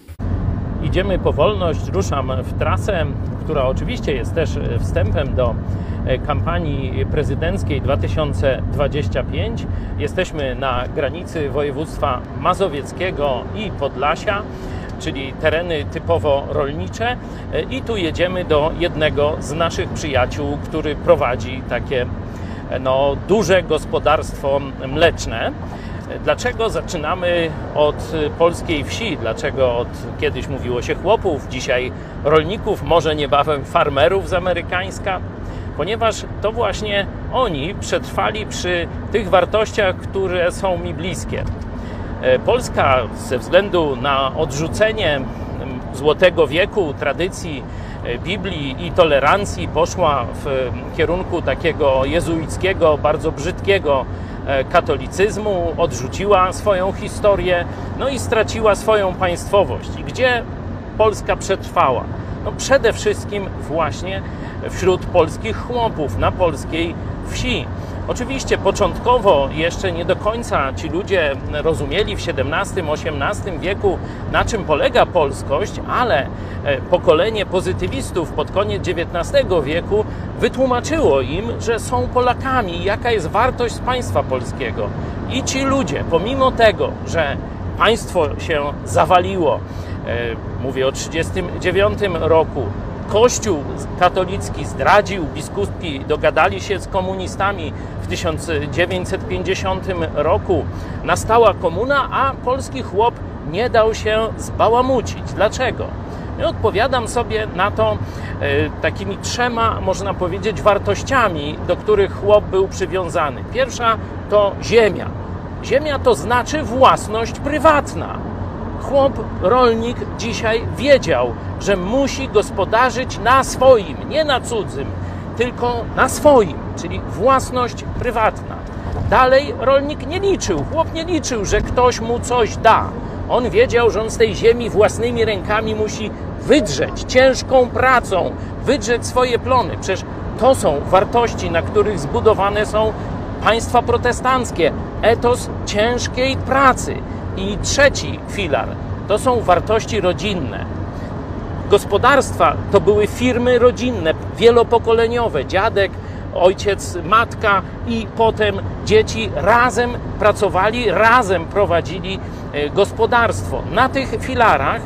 Idziemy powolność, ruszam w trasę, która oczywiście jest też wstępem do kampanii prezydenckiej dwa tysiące dwudziestego piątego. Jesteśmy na granicy województwa mazowieckiego i Podlasia, czyli tereny typowo rolnicze, i tu jedziemy do jednego z naszych przyjaciół, który prowadzi takie no, duże gospodarstwo mleczne. Dlaczego zaczynamy od polskiej wsi? Dlaczego od, kiedyś mówiło się chłopów, dzisiaj rolników, może niebawem farmerów z amerykańska? Ponieważ to właśnie oni przetrwali przy tych wartościach, które są mi bliskie. Polska ze względu na odrzucenie złotego wieku, tradycji Biblii i tolerancji poszła w kierunku takiego jezuickiego, bardzo brzydkiego katolicyzmu, odrzuciła swoją historię, no i straciła swoją państwowość. I gdzie Polska przetrwała? No przede wszystkim właśnie wśród polskich chłopów, na polskiej wsi. Oczywiście początkowo jeszcze nie do końca ci ludzie rozumieli w siedemnastym, osiemnastym wieku, na czym polega polskość, ale pokolenie pozytywistów pod koniec dziewiętnastego wieku wytłumaczyło im, że są Polakami, jaka jest wartość państwa polskiego. I ci ludzie, pomimo tego, że państwo się zawaliło, mówię o trzydziestym dziewiątym roku, Kościół katolicki zdradził, biskupi dogadali się z komunistami w tysiąc dziewięćset pięćdziesiątym roku. Nastała komuna, a polski chłop nie dał się zbałamucić. Dlaczego? Ja odpowiadam sobie na to e, takimi trzema, można powiedzieć, wartościami, do których chłop był przywiązany. Pierwsza to ziemia. Ziemia to znaczy własność prywatna. Chłop, rolnik dzisiaj wiedział, że musi gospodarzyć na swoim, nie na cudzym, tylko na swoim, czyli własność prywatna. Dalej rolnik nie liczył, chłop nie liczył, że ktoś mu coś da. On wiedział, że on z tej ziemi własnymi rękami musi wydrzeć, ciężką pracą, wydrzeć swoje plony. Przecież to są wartości, na których zbudowane są państwa protestanckie. Etos ciężkiej pracy. I trzeci filar to są wartości rodzinne. Gospodarstwa to były firmy rodzinne, wielopokoleniowe. Dziadek, ojciec, matka i potem dzieci razem pracowali, razem prowadzili gospodarstwo. Na tych filarach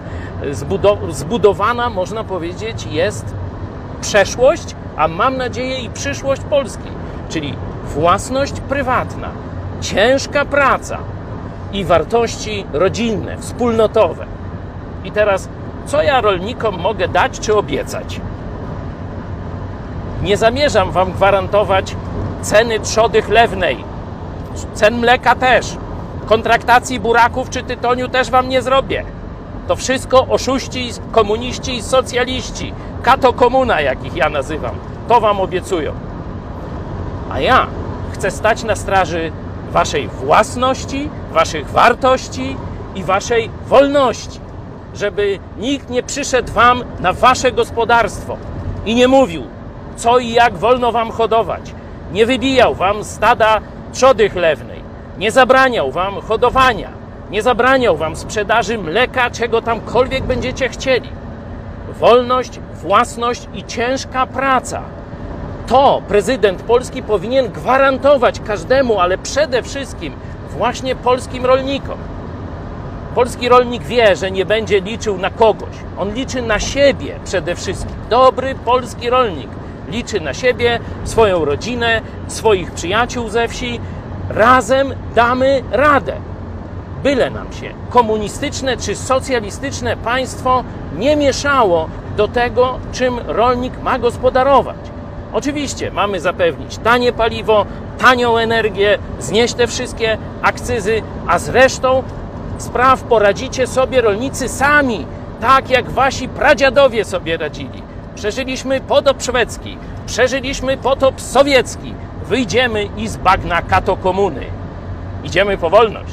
zbudowana, można powiedzieć, jest przeszłość, a mam nadzieję i przyszłość Polski. Czyli własność prywatna, ciężka praca i wartości rodzinne, wspólnotowe. I teraz, co ja rolnikom mogę dać czy obiecać? Nie zamierzam wam gwarantować ceny trzody chlewnej, cen mleka też, kontraktacji buraków czy tytoniu też wam nie zrobię. To wszystko oszuści, komuniści i socjaliści, kato komuna, jak ich ja nazywam, to wam obiecują. A ja chcę stać na straży waszej własności, waszych wartości i waszej wolności, żeby nikt nie przyszedł wam na wasze gospodarstwo i nie mówił, co i jak wolno wam hodować, nie wybijał wam stada trzody chlewnej, nie zabraniał wam hodowania, nie zabraniał wam sprzedaży mleka, czego tamkolwiek będziecie chcieli. Wolność, własność i ciężka praca. To prezydent Polski powinien gwarantować każdemu, ale przede wszystkim właśnie polskim rolnikom. Polski rolnik wie, że nie będzie liczył na kogoś. On liczy na siebie przede wszystkim. Dobry polski rolnik liczy na siebie, swoją rodzinę, swoich przyjaciół ze wsi. Razem damy radę. Byle nam się komunistyczne czy socjalistyczne państwo nie mieszało do tego, czym rolnik ma gospodarować. Oczywiście mamy zapewnić tanie paliwo, tanią energię, znieść te wszystkie akcyzy, a z resztą spraw poradzicie sobie rolnicy sami, tak jak wasi pradziadowie sobie radzili. Przeżyliśmy potop szwedzki, Przeżyliśmy potop sowiecki. Wyjdziemy i z bagna katokomuny. Idziemy po wolność.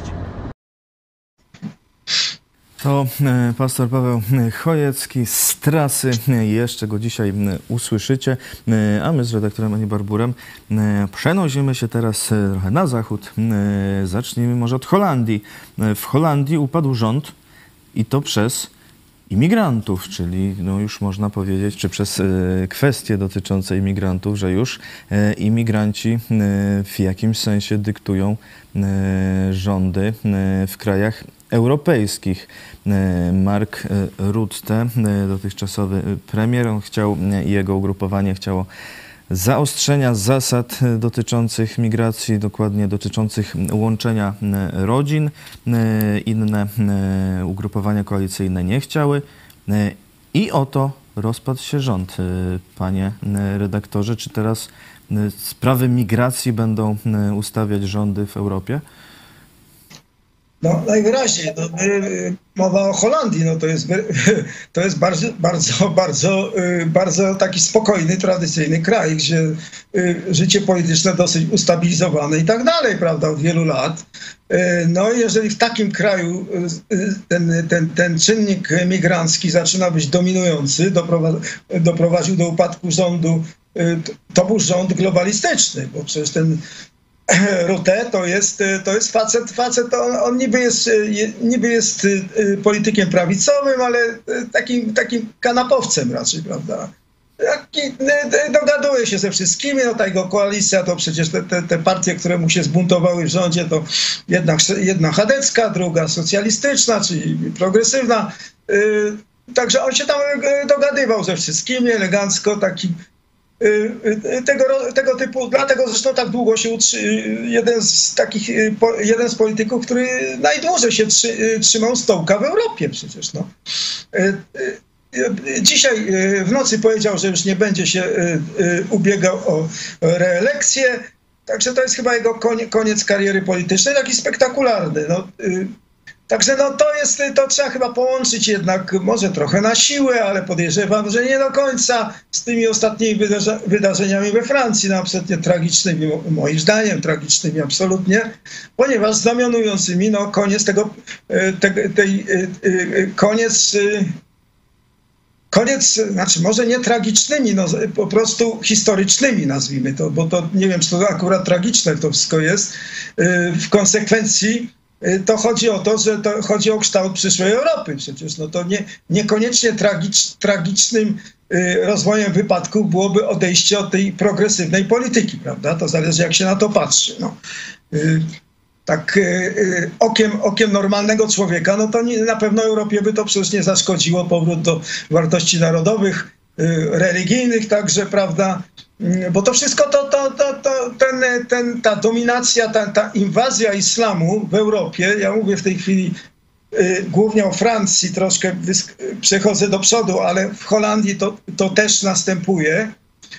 To pastor Paweł Chojecki z trasy. Jeszcze go dzisiaj usłyszycie. A my z redaktorem Ani Barburem przenosimy się teraz trochę na zachód. Zacznijmy może od Holandii. W Holandii upadł rząd i to przez imigrantów, czyli no już można powiedzieć, czy przez kwestie dotyczące imigrantów, że już imigranci w jakimś sensie dyktują rządy w krajach europejskich. Mark Rutte, dotychczasowy premier, on chciał, jego ugrupowanie chciało zaostrzenia zasad dotyczących migracji, dokładnie dotyczących łączenia rodzin. Inne ugrupowania koalicyjne nie chciały i oto rozpadł się rząd. Panie redaktorze, czy teraz sprawy migracji będą ustawiać rządy w Europie? No najwyraźniej, no, mowa o Holandii, no to jest, to jest bardzo, bardzo, bardzo, bardzo taki spokojny, tradycyjny kraj, gdzie życie polityczne dosyć ustabilizowane i tak dalej, prawda, od wielu lat. No i jeżeli w takim kraju ten, ten, ten czynnik migrancki zaczyna być dominujący, doprowadził do upadku rządu, to był rząd globalistyczny, bo przecież ten Rutte to jest, to jest facet, facet on, on niby jest, niby jest politykiem prawicowym, ale takim, takim kanapowcem raczej, prawda? Dogaduje się ze wszystkimi, no ta jego koalicja to przecież te, te, te partie, które mu się zbuntowały w rządzie, to jedna, jedna chadecka, druga socjalistyczna, czyli progresywna. Także on się tam dogadywał ze wszystkimi elegancko, taki Tego, tego typu, dlatego zresztą tak długo się utrzy, jeden z takich, jeden z polityków, który najdłużej się trzy, trzymał stołka w Europie przecież. No. Dzisiaj w nocy powiedział, że już nie będzie się ubiegał o reelekcję, także to jest chyba jego koniec kariery politycznej, taki spektakularny. No. Także no to jest, to trzeba chyba połączyć jednak może trochę na siłę, ale podejrzewam, że nie do końca z tymi ostatnimi wydarza wydarzeniami we Francji, no absolutnie tragicznymi, moim zdaniem tragicznymi absolutnie, ponieważ znamionującymi no koniec tego, te, tej, koniec, koniec, znaczy może nie tragicznymi, no po prostu historycznymi nazwijmy to, bo to nie wiem, czy to akurat tragiczne to wszystko jest, w konsekwencji to chodzi o to, że to chodzi o kształt przyszłej Europy przecież. No to nie, niekoniecznie tragicz, tragicznym y, rozwojem wypadków byłoby odejście od tej progresywnej polityki, prawda? To zależy, jak się na to patrzy. No. Y, tak y, y, okiem, okiem normalnego człowieka, no to nie, na pewno Europie by to przecież nie zaszkodziło, powrót do wartości narodowych, y, religijnych także, prawda? Bo to wszystko, to, to, to, to ten, ten, ta dominacja, ta, ta inwazja islamu w Europie, ja mówię w tej chwili y, głównie o Francji, troszkę przechodzę do przodu, ale w Holandii to, to też następuje.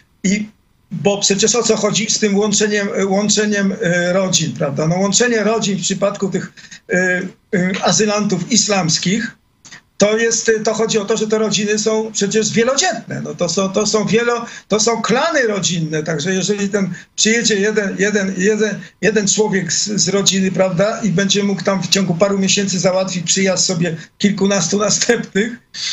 I bo przecież o co chodzi z tym łączeniem, łączeniem y, rodzin, prawda? No, łączenie rodzin w przypadku tych y, y, azylantów islamskich, To, jest, to chodzi o to, że te rodziny są przecież wielodzietne. No to, są, to, są wielo, to są klany rodzinne, także jeżeli ten przyjedzie jeden, jeden, jeden, jeden człowiek z, z rodziny, prawda, i będzie mógł tam w ciągu paru miesięcy załatwić przyjazd sobie kilkunastu następnych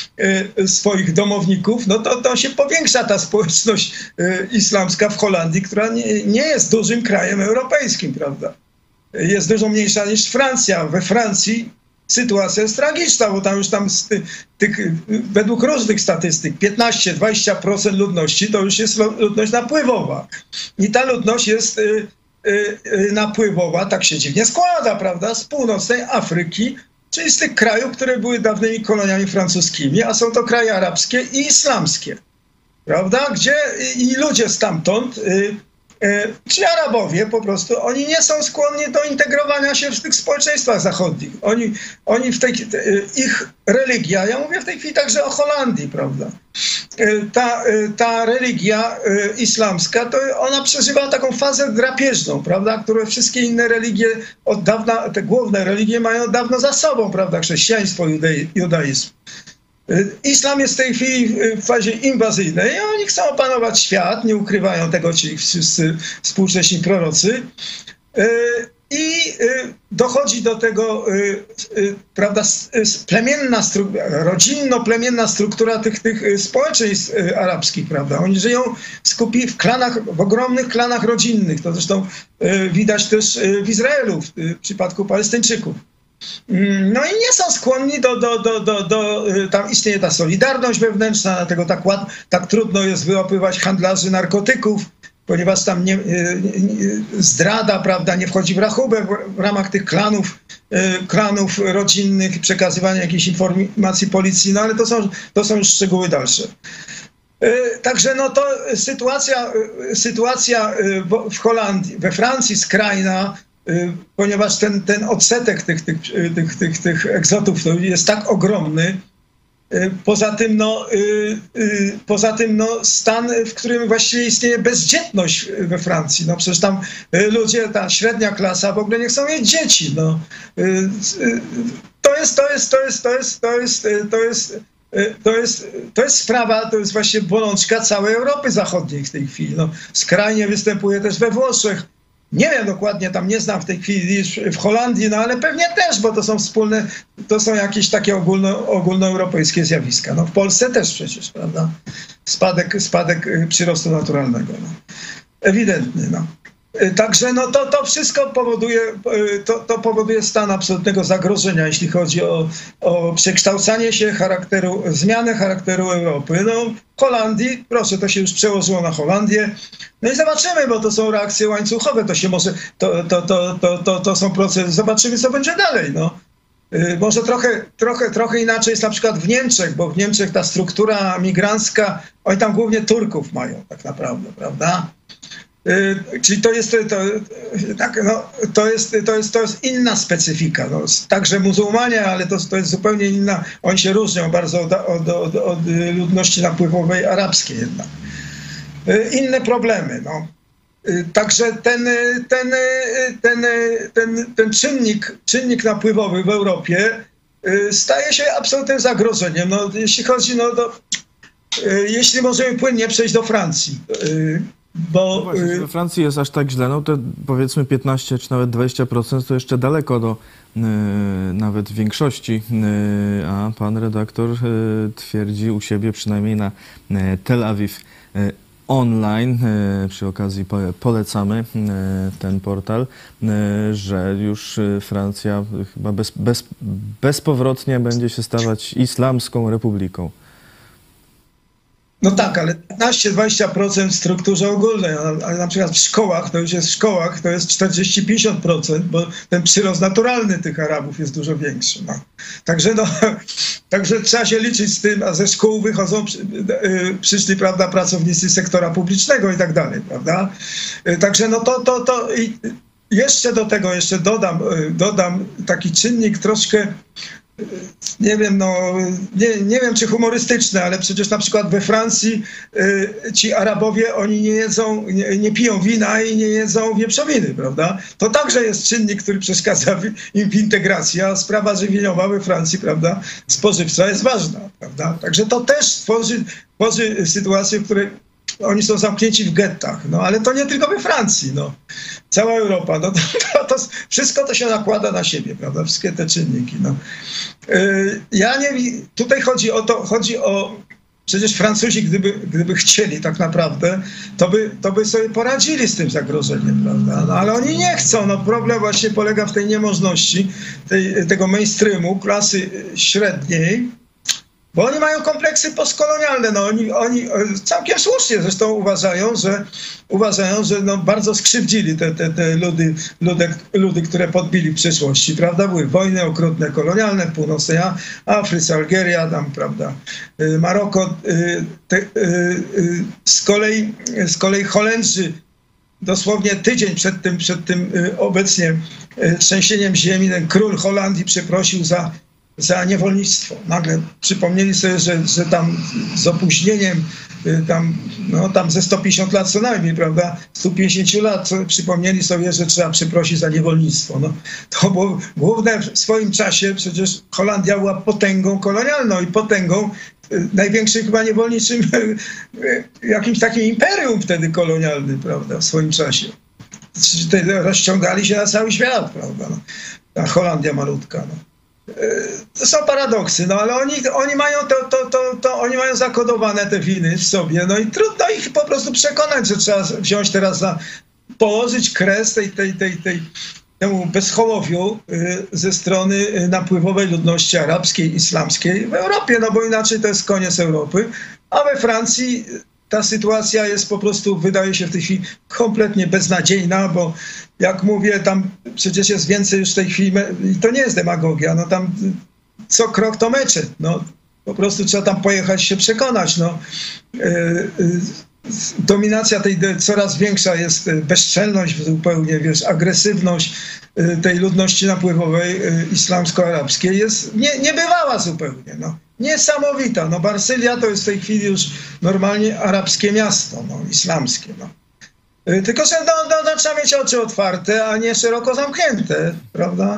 y, swoich domowników, no to, to się powiększa ta społeczność y, islamska w Holandii, która nie, nie jest dużym krajem europejskim, prawda. Jest dużo mniejsza niż Francja. We Francji sytuacja jest tragiczna, bo tam już tam z ty, tych, według różnych statystyk piętnaście do dwudziestu procent ludności to już jest ludność napływowa. I ta ludność jest y, y, y, napływowa, tak się dziwnie składa, prawda, z północnej Afryki, czyli z tych krajów, które były dawnymi koloniami francuskimi, a są to kraje arabskie i islamskie, prawda, gdzie i, i ludzie stamtąd, y, Ci Arabowie po prostu, oni nie są skłonni do integrowania się w tych społeczeństwach zachodnich. Oni, oni w tej, ich religia, ja mówię w tej chwili także o Holandii, prawda? Ta, ta religia islamska, to ona przeżywa taką fazę drapieżną, prawda? Które wszystkie inne religie od dawna, te główne religie mają dawno za sobą, prawda? Chrześcijaństwo, judaizm. Islam jest w tej chwili w fazie inwazyjnej. Oni chcą opanować świat, nie ukrywają tego ci wszyscy współcześni prorocy. I dochodzi do tego, prawda, plemienna, rodzinno-plemienna struktura tych, tych społeczeństw arabskich, prawda. Oni żyją skupi w klanach, w ogromnych klanach rodzinnych. To zresztą widać też w Izraelu, w przypadku Palestyńczyków. No i nie są skłonni do, do, do, do, do tam istnieje ta solidarność wewnętrzna, dlatego tak, ład, tak trudno jest wyłapywać handlarzy narkotyków, ponieważ tam nie, nie, zdrada, prawda, nie wchodzi w rachubę w, w ramach tych klanów, klanów rodzinnych, przekazywania jakichś informacji policji, no ale to są, to są już szczegóły dalsze. Także no to sytuacja, sytuacja w Holandii, we Francji skrajna, ponieważ ten, ten odsetek tych, tych, tych, tych, tych egzotów jest tak ogromny. Poza tym, no, poza tym no, stan, w którym właściwie istnieje bezdzietność we Francji. No przecież tam ludzie, ta średnia klasa w ogóle nie chcą mieć dzieci. No. To jest, to jest, to jest, to jest, to jest, to jest, to jest, to jest sprawa, to jest właśnie bolączka całej Europy Zachodniej w tej chwili. No, skrajnie występuje też we Włoszech. Nie wiem dokładnie, tam nie znam w tej chwili w Holandii, no ale pewnie też, bo to są wspólne, to są jakieś takie ogólno, ogólnoeuropejskie zjawiska. No w Polsce też przecież, prawda? Spadek, spadek przyrostu naturalnego. No. Ewidentny, no. Także no to, to wszystko powoduje, to, to powoduje stan absolutnego zagrożenia, jeśli chodzi o, o przekształcanie się charakteru, zmianę charakteru Europy. No w Holandii, proszę, to się już przełożyło na Holandię. No i zobaczymy, bo to są reakcje łańcuchowe, to się może, to, to, to, to, to, to są procesy, zobaczymy, co będzie dalej, no. Yy, może trochę, trochę, trochę inaczej jest na przykład w Niemczech, bo w Niemczech ta struktura migrancka, oni tam głównie Turków mają tak naprawdę, prawda? Yy, czyli to jest, to, tak, no, to, jest, to, jest, to jest inna specyfika. No, także muzułmanie, ale to, to jest zupełnie inna, oni się różnią bardzo od, od, od, od ludności napływowej arabskiej jednak. Yy, inne problemy, no. Yy, także ten, ten, ten, ten, ten czynnik, czynnik napływowy w Europie yy, staje się absolutnym zagrożeniem. No, jeśli chodzi, no, do, yy, jeśli możemy płynnie przejść do Francji. Yy, Bo, no właśnie, we Francji jest aż tak źle, no to powiedzmy piętnaście czy nawet dwadzieścia procent to jeszcze daleko do y, nawet większości, y, a pan redaktor y, twierdzi u siebie, przynajmniej na y, Tel Aviv y, online, y, przy okazji po, polecamy y, ten portal, y, że już y, Francja chyba bez, bez, bezpowrotnie będzie się stawać islamską republiką. No tak, ale piętnaście do dwudziestu procent w strukturze ogólnej, ale na przykład w szkołach, to już jest w szkołach, to jest czterdzieści do pięćdziesięciu procent, bo ten przyrost naturalny tych Arabów jest dużo większy. No. Także, no, także trzeba się liczyć z tym, a ze szkół wychodzą, przyszli, prawda, pracownicy sektora publicznego i tak dalej, prawda. Także no to, to, to i jeszcze do tego jeszcze dodam, dodam taki czynnik troszkę, nie wiem, no, nie, nie wiem czy humorystyczne, ale przecież na przykład we Francji y, ci Arabowie, oni nie jedzą, nie, nie piją wina i nie jedzą wieprzowiny, prawda? To także jest czynnik, który przeszkadza im w integracji, a sprawa żywieniowa we Francji, prawda, spożywcza jest ważna, prawda? Także to też tworzy, tworzy sytuację, w której oni są zamknięci w gettach, no ale to nie tylko we Francji, no. Cała Europa, no to, to, to wszystko to się nakłada na siebie, prawda, wszystkie te czynniki, no. Yy, ja nie, tutaj chodzi o to, chodzi o, przecież Francuzi, gdyby, gdyby chcieli tak naprawdę, to by, to by sobie poradzili z tym zagrożeniem, prawda, no ale oni nie chcą, no problem właśnie polega w tej niemożności tej, tego mainstreamu, klasy średniej, bo oni mają kompleksy postkolonialne. No, oni, oni całkiem słusznie zresztą uważają, że, uważają, że no, bardzo skrzywdzili te, te, te ludy, ludy, ludy, które podbili w przeszłości, prawda? Były wojny okrutne kolonialne w północnej Afryce, Algeria, tam, prawda, Maroko. Te, z, kolei, z kolei Holendrzy dosłownie tydzień przed tym, przed tym obecnie trzęsieniem ziemi ten król Holandii przeprosił za za niewolnictwo. Nagle przypomnieli sobie, że, że tam z opóźnieniem tam, no, tam ze sto pięćdziesiąt lat co najmniej, prawda, sto pięćdziesiąt lat przypomnieli sobie, że trzeba przeprosić za niewolnictwo. No, to było główne w swoim czasie, przecież Holandia była potęgą kolonialną i potęgą największym chyba niewolniczym jakimś takim imperium wtedy kolonialnym, prawda, w swoim czasie. Rozciągali się na cały świat, prawda, no. Ta Holandia malutka, no. To są paradoksy, no ale oni, oni mają to, to, to, to oni mają zakodowane te winy w sobie, no i trudno ich po prostu przekonać, że trzeba wziąć teraz za, położyć kres tej, tej, tej, tej, temu bezhołowiu ze strony napływowej ludności arabskiej, islamskiej w Europie, no bo inaczej to jest koniec Europy, a we Francji ta sytuacja jest po prostu, wydaje się w tej chwili kompletnie beznadziejna, bo jak mówię, tam przecież jest więcej już w tej chwili, i to nie jest demagogia, no tam co krok to meczet, no po prostu trzeba tam pojechać się przekonać, no. Dominacja tej, coraz większa jest bezczelność zupełnie, wiesz, agresywność tej ludności napływowej islamsko-arabskiej jest nie, niebywała zupełnie, no. Niesamowita. No Marsylia to jest w tej chwili już normalnie arabskie miasto, no, islamskie. No. Tylko, że no, no, no, trzeba mieć oczy otwarte, a nie szeroko zamknięte, prawda?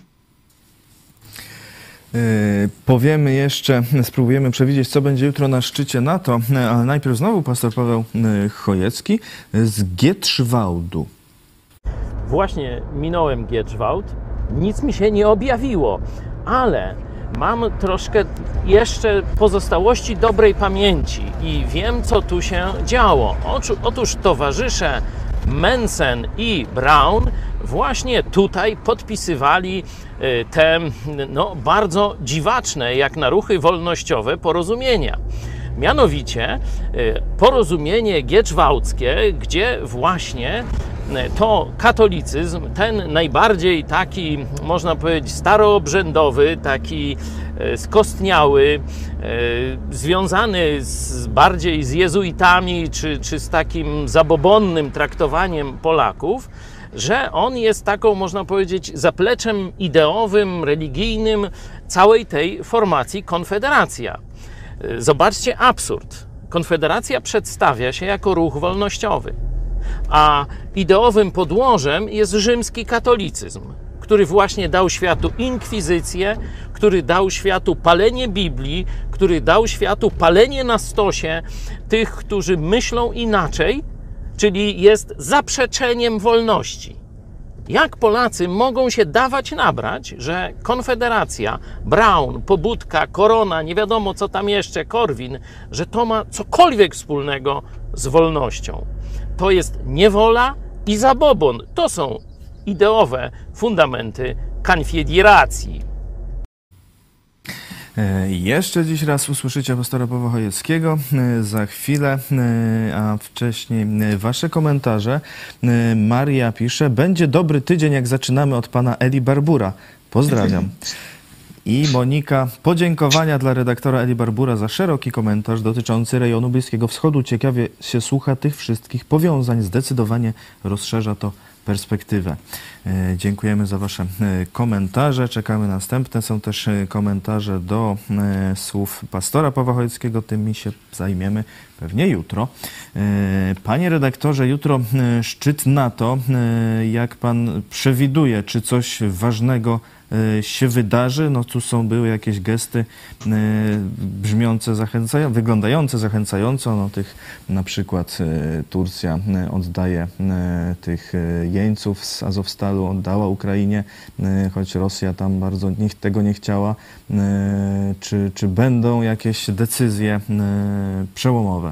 Yy, powiemy jeszcze, spróbujemy przewidzieć, co będzie jutro na szczycie NATO, ale najpierw znowu pastor Paweł Chojecki z Gietrzwałdu. Właśnie minąłem Gietrzwałd, nic mi się nie objawiło, ale mam troszkę jeszcze pozostałości dobrej pamięci i wiem, co tu się działo. Otóż towarzysze Mensen i Braun właśnie tutaj podpisywali te no, bardzo dziwaczne, jak na ruchy wolnościowe, porozumienia. Mianowicie porozumienie gietrzwałdzkie, gdzie właśnie to katolicyzm, ten najbardziej taki, można powiedzieć, staroobrzędowy, taki skostniały, związany z, bardziej z jezuitami, czy, czy z takim zabobonnym traktowaniem Polaków, że on jest taką, można powiedzieć, zapleczem ideowym, religijnym całej tej formacji Konfederacja. Zobaczcie absurd. Konfederacja przedstawia się jako ruch wolnościowy, a ideowym podłożem jest rzymski katolicyzm, który właśnie dał światu inkwizycję, który dał światu palenie Biblii, który dał światu palenie na stosie tych, którzy myślą inaczej, czyli jest zaprzeczeniem wolności. Jak Polacy mogą się dawać nabrać, że Konfederacja, Braun, Pobudka, Korona, nie wiadomo co tam jeszcze, Korwin, że to ma cokolwiek wspólnego z wolnością? To jest niewola i zabobon. To są ideowe fundamenty konfederacji. Jeszcze dziś raz usłyszycie pastora Pawła Chojeckiego, za chwilę, a wcześniej wasze komentarze. Maria pisze, będzie dobry tydzień, jak zaczynamy od pana Eli Barbura. Pozdrawiam. I Monika, podziękowania dla redaktora Eli Barbura za szeroki komentarz dotyczący rejonu Bliskiego Wschodu. Ciekawie się słucha tych wszystkich powiązań. Zdecydowanie rozszerza to perspektywę. Dziękujemy za wasze komentarze. Czekamy na następne. Są też komentarze do słów pastora Pawła Chojeckiego. Tymi się zajmiemy pewnie jutro. Panie redaktorze, jutro szczyt NATO. Jak pan przewiduje, czy coś ważnego się wydarzy? No tu są, były jakieś gesty brzmiące, zachęcająco, wyglądające zachęcająco. No tych na przykład Turcja oddaje tych jeńców z Azowstalu, oddała Ukrainie, choć Rosja tam bardzo nikt tego nie chciała. Czy, czy będą jakieś decyzje przełomowe?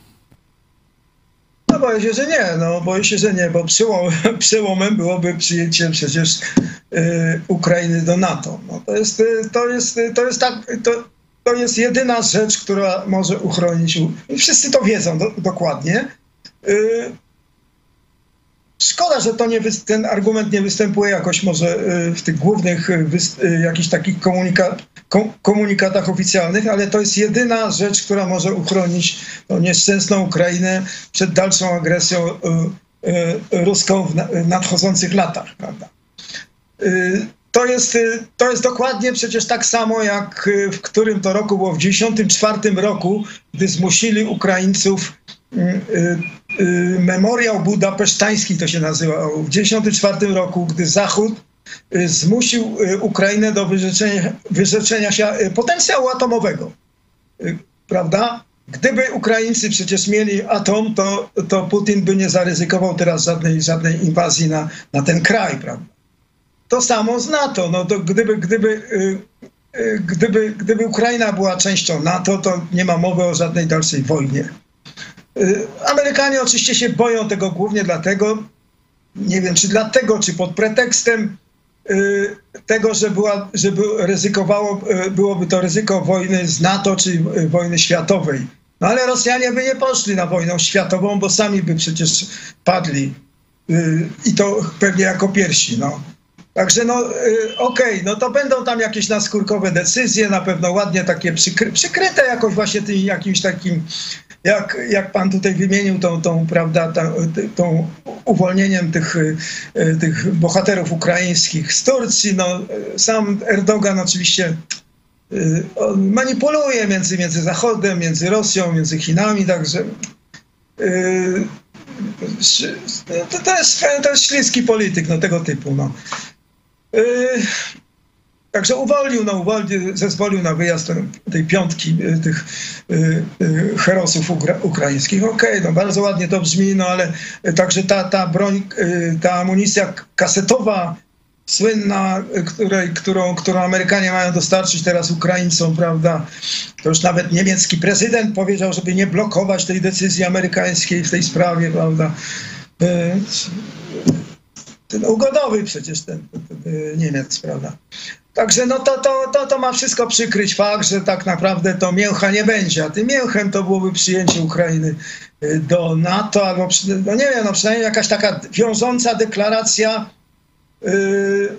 No boję się, że nie, no boję się, że nie, bo przełom, przełomem byłoby przyjęcie przecież y, Ukrainy do NATO. No to jest, to jest, to jest tak, to, to jest jedyna rzecz, która może uchronić, i wszyscy to wiedzą do, dokładnie. Y, Szkoda, że to nie, ten argument nie występuje jakoś może w tych głównych jakichś takich komunika, komunikatach oficjalnych, ale to jest jedyna rzecz, która może uchronić tą nieszczęsną Ukrainę przed dalszą agresją ruską w nadchodzących latach, prawda? to jest, to jest dokładnie przecież tak samo, jak w którym to roku było, w dziewięćdziesiątym czwartym roku, gdy zmusili Ukraińców, memoriał budapesztański to się nazywał, w dziewięćdziesiątym czwartym roku, gdy Zachód zmusił Ukrainę do wyrzeczenia, wyrzeczenia się potencjału atomowego, prawda? Gdyby Ukraińcy przecież mieli atom, to, to Putin by nie zaryzykował teraz żadnej, żadnej inwazji na, na ten kraj, prawda? To samo z NATO. No to gdyby, gdyby, gdyby, gdyby Ukraina była częścią NATO, to nie ma mowy o żadnej dalszej wojnie. Amerykanie oczywiście się boją tego głównie dlatego, nie wiem czy dlatego, czy pod pretekstem tego, że, była, że ryzykowało, byłoby to ryzyko wojny z NATO, czy wojny światowej. No ale Rosjanie by nie poszli na wojnę światową, bo sami by przecież padli. I to pewnie jako pierwsi. No. Także no okej, okay, no to będą tam jakieś naskórkowe decyzje, na pewno ładnie takie przykry, przykryte jakoś właśnie tym jakimś takim, jak, jak pan tutaj wymienił tą, tą prawda, tą, tą uwolnieniem tych, tych bohaterów ukraińskich z Turcji. No, sam Erdogan oczywiście on manipuluje między, między Zachodem, między Rosją, między Chinami, także to, to, jest, to jest śliski polityk, no, tego typu. No. Yy, także uwolnił, no, uwolnił, zezwolił na wyjazd tej piątki tych yy, yy, herosów ukra ukraińskich. Okej, okay, no bardzo ładnie to brzmi, no ale także ta, ta broń, yy, ta amunicja kasetowa słynna, której, którą, którą Amerykanie mają dostarczyć teraz Ukraińcom, prawda? To już nawet niemiecki prezydent powiedział, żeby nie blokować tej decyzji amerykańskiej w tej sprawie, prawda? Yy, ten ugodowy przecież ten, ten, ten Niemiec, prawda? Także no to, to, to, to ma wszystko przykryć fakt, że tak naprawdę to mięcha nie będzie, a tym mięchem to byłoby przyjęcie Ukrainy do NATO, albo no nie wiem, no przynajmniej jakaś taka wiążąca deklaracja. Yy,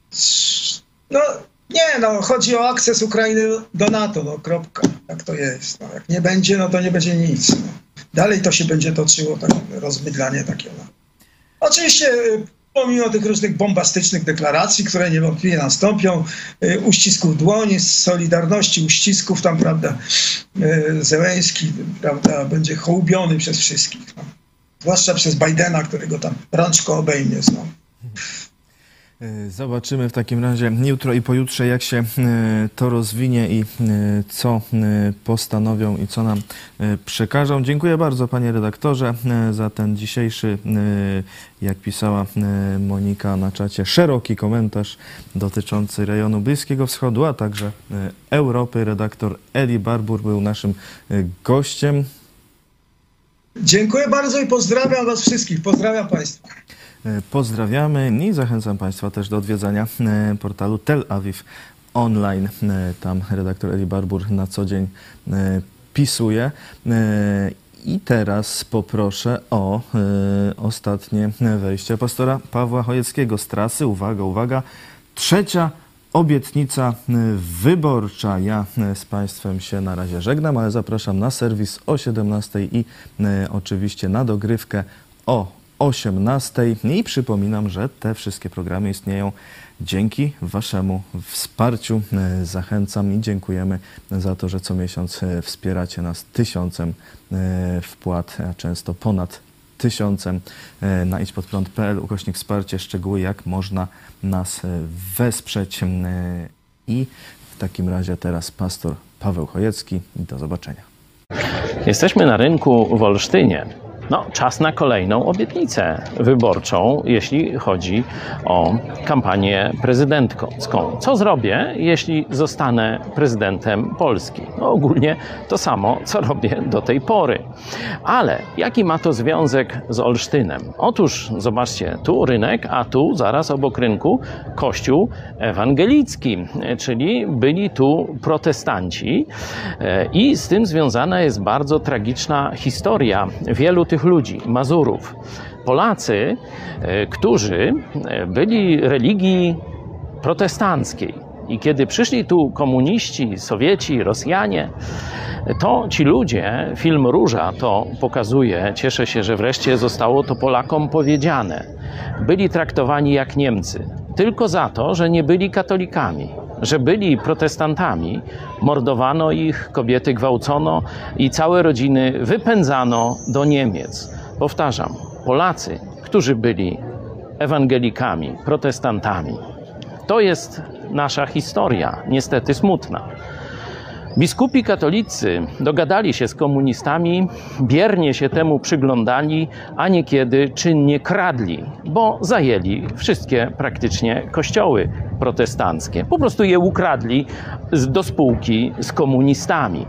no nie, no chodzi o akces Ukrainy do NATO, no kropka, jak to jest. No, jak nie będzie, no to nie będzie nic. No. Dalej to się będzie toczyło, tak, rozmydlanie takie. No. Oczywiście pomimo tych różnych bombastycznych deklaracji, które niewątpliwie nastąpią, y, uścisków dłoni, solidarności, uścisków tam, prawda, y, Zełenski, prawda, będzie hołubiony przez wszystkich. No. Zwłaszcza przez Bidena, którego tam rączką obejmie znowu. Zobaczymy w takim razie jutro i pojutrze, jak się to rozwinie i co postanowią i co nam przekażą. Dziękuję bardzo, panie redaktorze, za ten dzisiejszy, jak pisała Monika na czacie, szeroki komentarz dotyczący rejonu Bliskiego Wschodu, a także Europy. Redaktor Eli Barbur był naszym gościem. Dziękuję bardzo i pozdrawiam was wszystkich. Pozdrawiam państwa. Pozdrawiamy i zachęcam państwa też do odwiedzania portalu Tel Aviv Online. Tam redaktor Eli Barbur na co dzień pisuje. I teraz poproszę o ostatnie wejście pastora Pawła Chojeckiego z trasy. Uwaga, uwaga. Trzecia obietnica wyborcza. Ja z państwem się na razie żegnam, ale zapraszam na serwis o siedemnastej i oczywiście na dogrywkę o osiemnastej. I przypominam, że te wszystkie programy istnieją dzięki waszemu wsparciu. Zachęcam i dziękujemy za to, że co miesiąc wspieracie nas tysiącem wpłat, a często ponad tysiącem na idźpodprąd kropka p l ukośnik wsparcie. Szczegóły, jak można nas wesprzeć. I w takim razie teraz pastor Paweł Chojecki. Do zobaczenia. Jesteśmy na rynku w Olsztynie. No, czas na kolejną obietnicę wyborczą, jeśli chodzi o kampanię prezydencką. Co zrobię, jeśli zostanę prezydentem Polski? No, ogólnie to samo, co robię do tej pory. Ale jaki ma to związek z Olsztynem? Otóż, zobaczcie, tu rynek, a tu zaraz obok rynku kościół ewangelicki, czyli byli tu protestanci i z tym związana jest bardzo tragiczna historia wielu tych ludzi, Mazurów. Polacy, którzy byli religii protestanckiej i kiedy przyszli tu komuniści, Sowieci, Rosjanie, to ci ludzie, film Róża to pokazuje, cieszę się, że wreszcie zostało to Polakom powiedziane, byli traktowani jak Niemcy. tylko za to, że nie byli katolikami, że byli protestantami, mordowano ich, kobiety gwałcono i całe rodziny wypędzano do Niemiec. Powtarzam, Polacy, którzy byli ewangelikami, protestantami. To jest nasza historia, niestety smutna. Biskupi katolicy dogadali się z komunistami, biernie się temu przyglądali, a niekiedy czynnie kradli, bo zajęli wszystkie praktycznie kościoły protestanckie. Po prostu je ukradli do spółki z komunistami.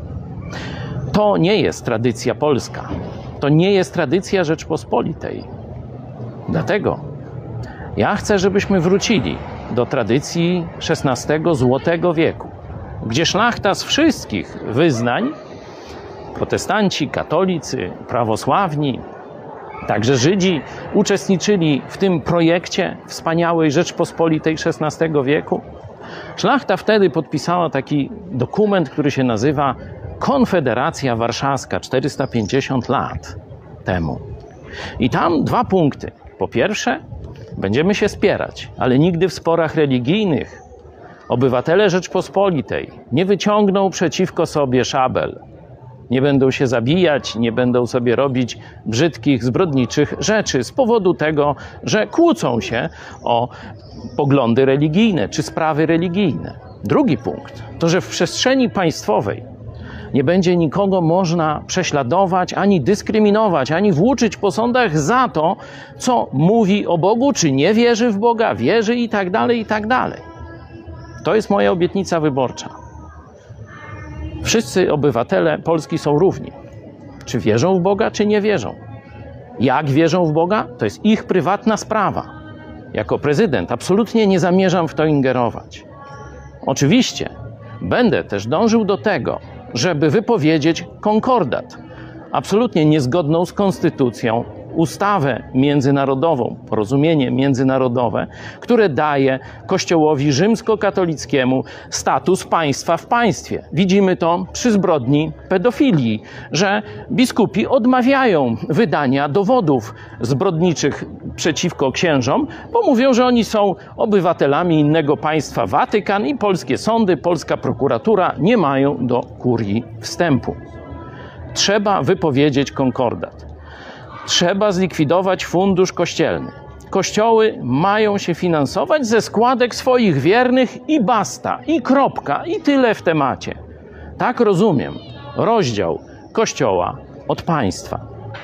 To nie jest tradycja polska. To nie jest tradycja Rzeczpospolitej. Dlatego ja chcę, żebyśmy wrócili do tradycji szesnastego złotego wieku, gdzie szlachta z wszystkich wyznań, protestanci, katolicy, prawosławni, także Żydzi, uczestniczyli w tym projekcie wspaniałej Rzeczpospolitej szesnastego wieku. Szlachta wtedy podpisała taki dokument, który się nazywa Konfederacja Warszawska, czterysta pięćdziesiąt lat temu. I tam dwa punkty. Po pierwsze, będziemy się spierać, ale nigdy w sporach religijnych obywatele Rzeczpospolitej nie wyciągną przeciwko sobie szabel. Nie będą się zabijać, nie będą sobie robić brzydkich, zbrodniczych rzeczy z powodu tego, że kłócą się o poglądy religijne czy sprawy religijne. Drugi punkt to, że w przestrzeni państwowej nie będzie nikogo można prześladować, ani dyskryminować, ani włóczyć po sądach za to, co mówi o Bogu, czy nie wierzy w Boga, wierzy i tak dalej, i tak dalej. To jest moja obietnica wyborcza. Wszyscy obywatele Polski są równi. Czy wierzą w Boga, czy nie wierzą. Jak wierzą w Boga, to jest ich prywatna sprawa. Jako prezydent absolutnie nie zamierzam w to ingerować. Oczywiście będę też dążył do tego, żeby wypowiedzieć konkordat, absolutnie niezgodną z konstytucją, ustawę międzynarodową, porozumienie międzynarodowe, które daje Kościołowi rzymskokatolickiemu status państwa w państwie. Widzimy to przy zbrodni pedofilii, że biskupi odmawiają wydania dowodów zbrodniczych przeciwko księżom, bo mówią, że oni są obywatelami innego państwa. Watykan i polskie sądy, polska prokuratura nie mają do kurii wstępu. Trzeba wypowiedzieć konkordat. Trzeba zlikwidować fundusz kościelny. Kościoły mają się finansować ze składek swoich wiernych i basta, i kropka, i tyle w temacie. Tak rozumiem rozdział Kościoła od państwa.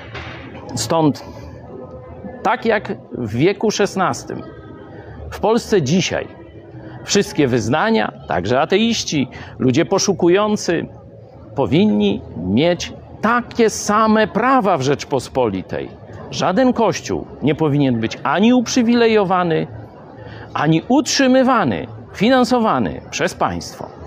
Stąd, tak jak w wieku szesnastym, w Polsce dzisiaj wszystkie wyznania, także ateiści, ludzie poszukujący, powinni mieć takie same prawa w Rzeczpospolitej. Żaden kościół nie powinien być ani uprzywilejowany, ani utrzymywany, finansowany przez państwo.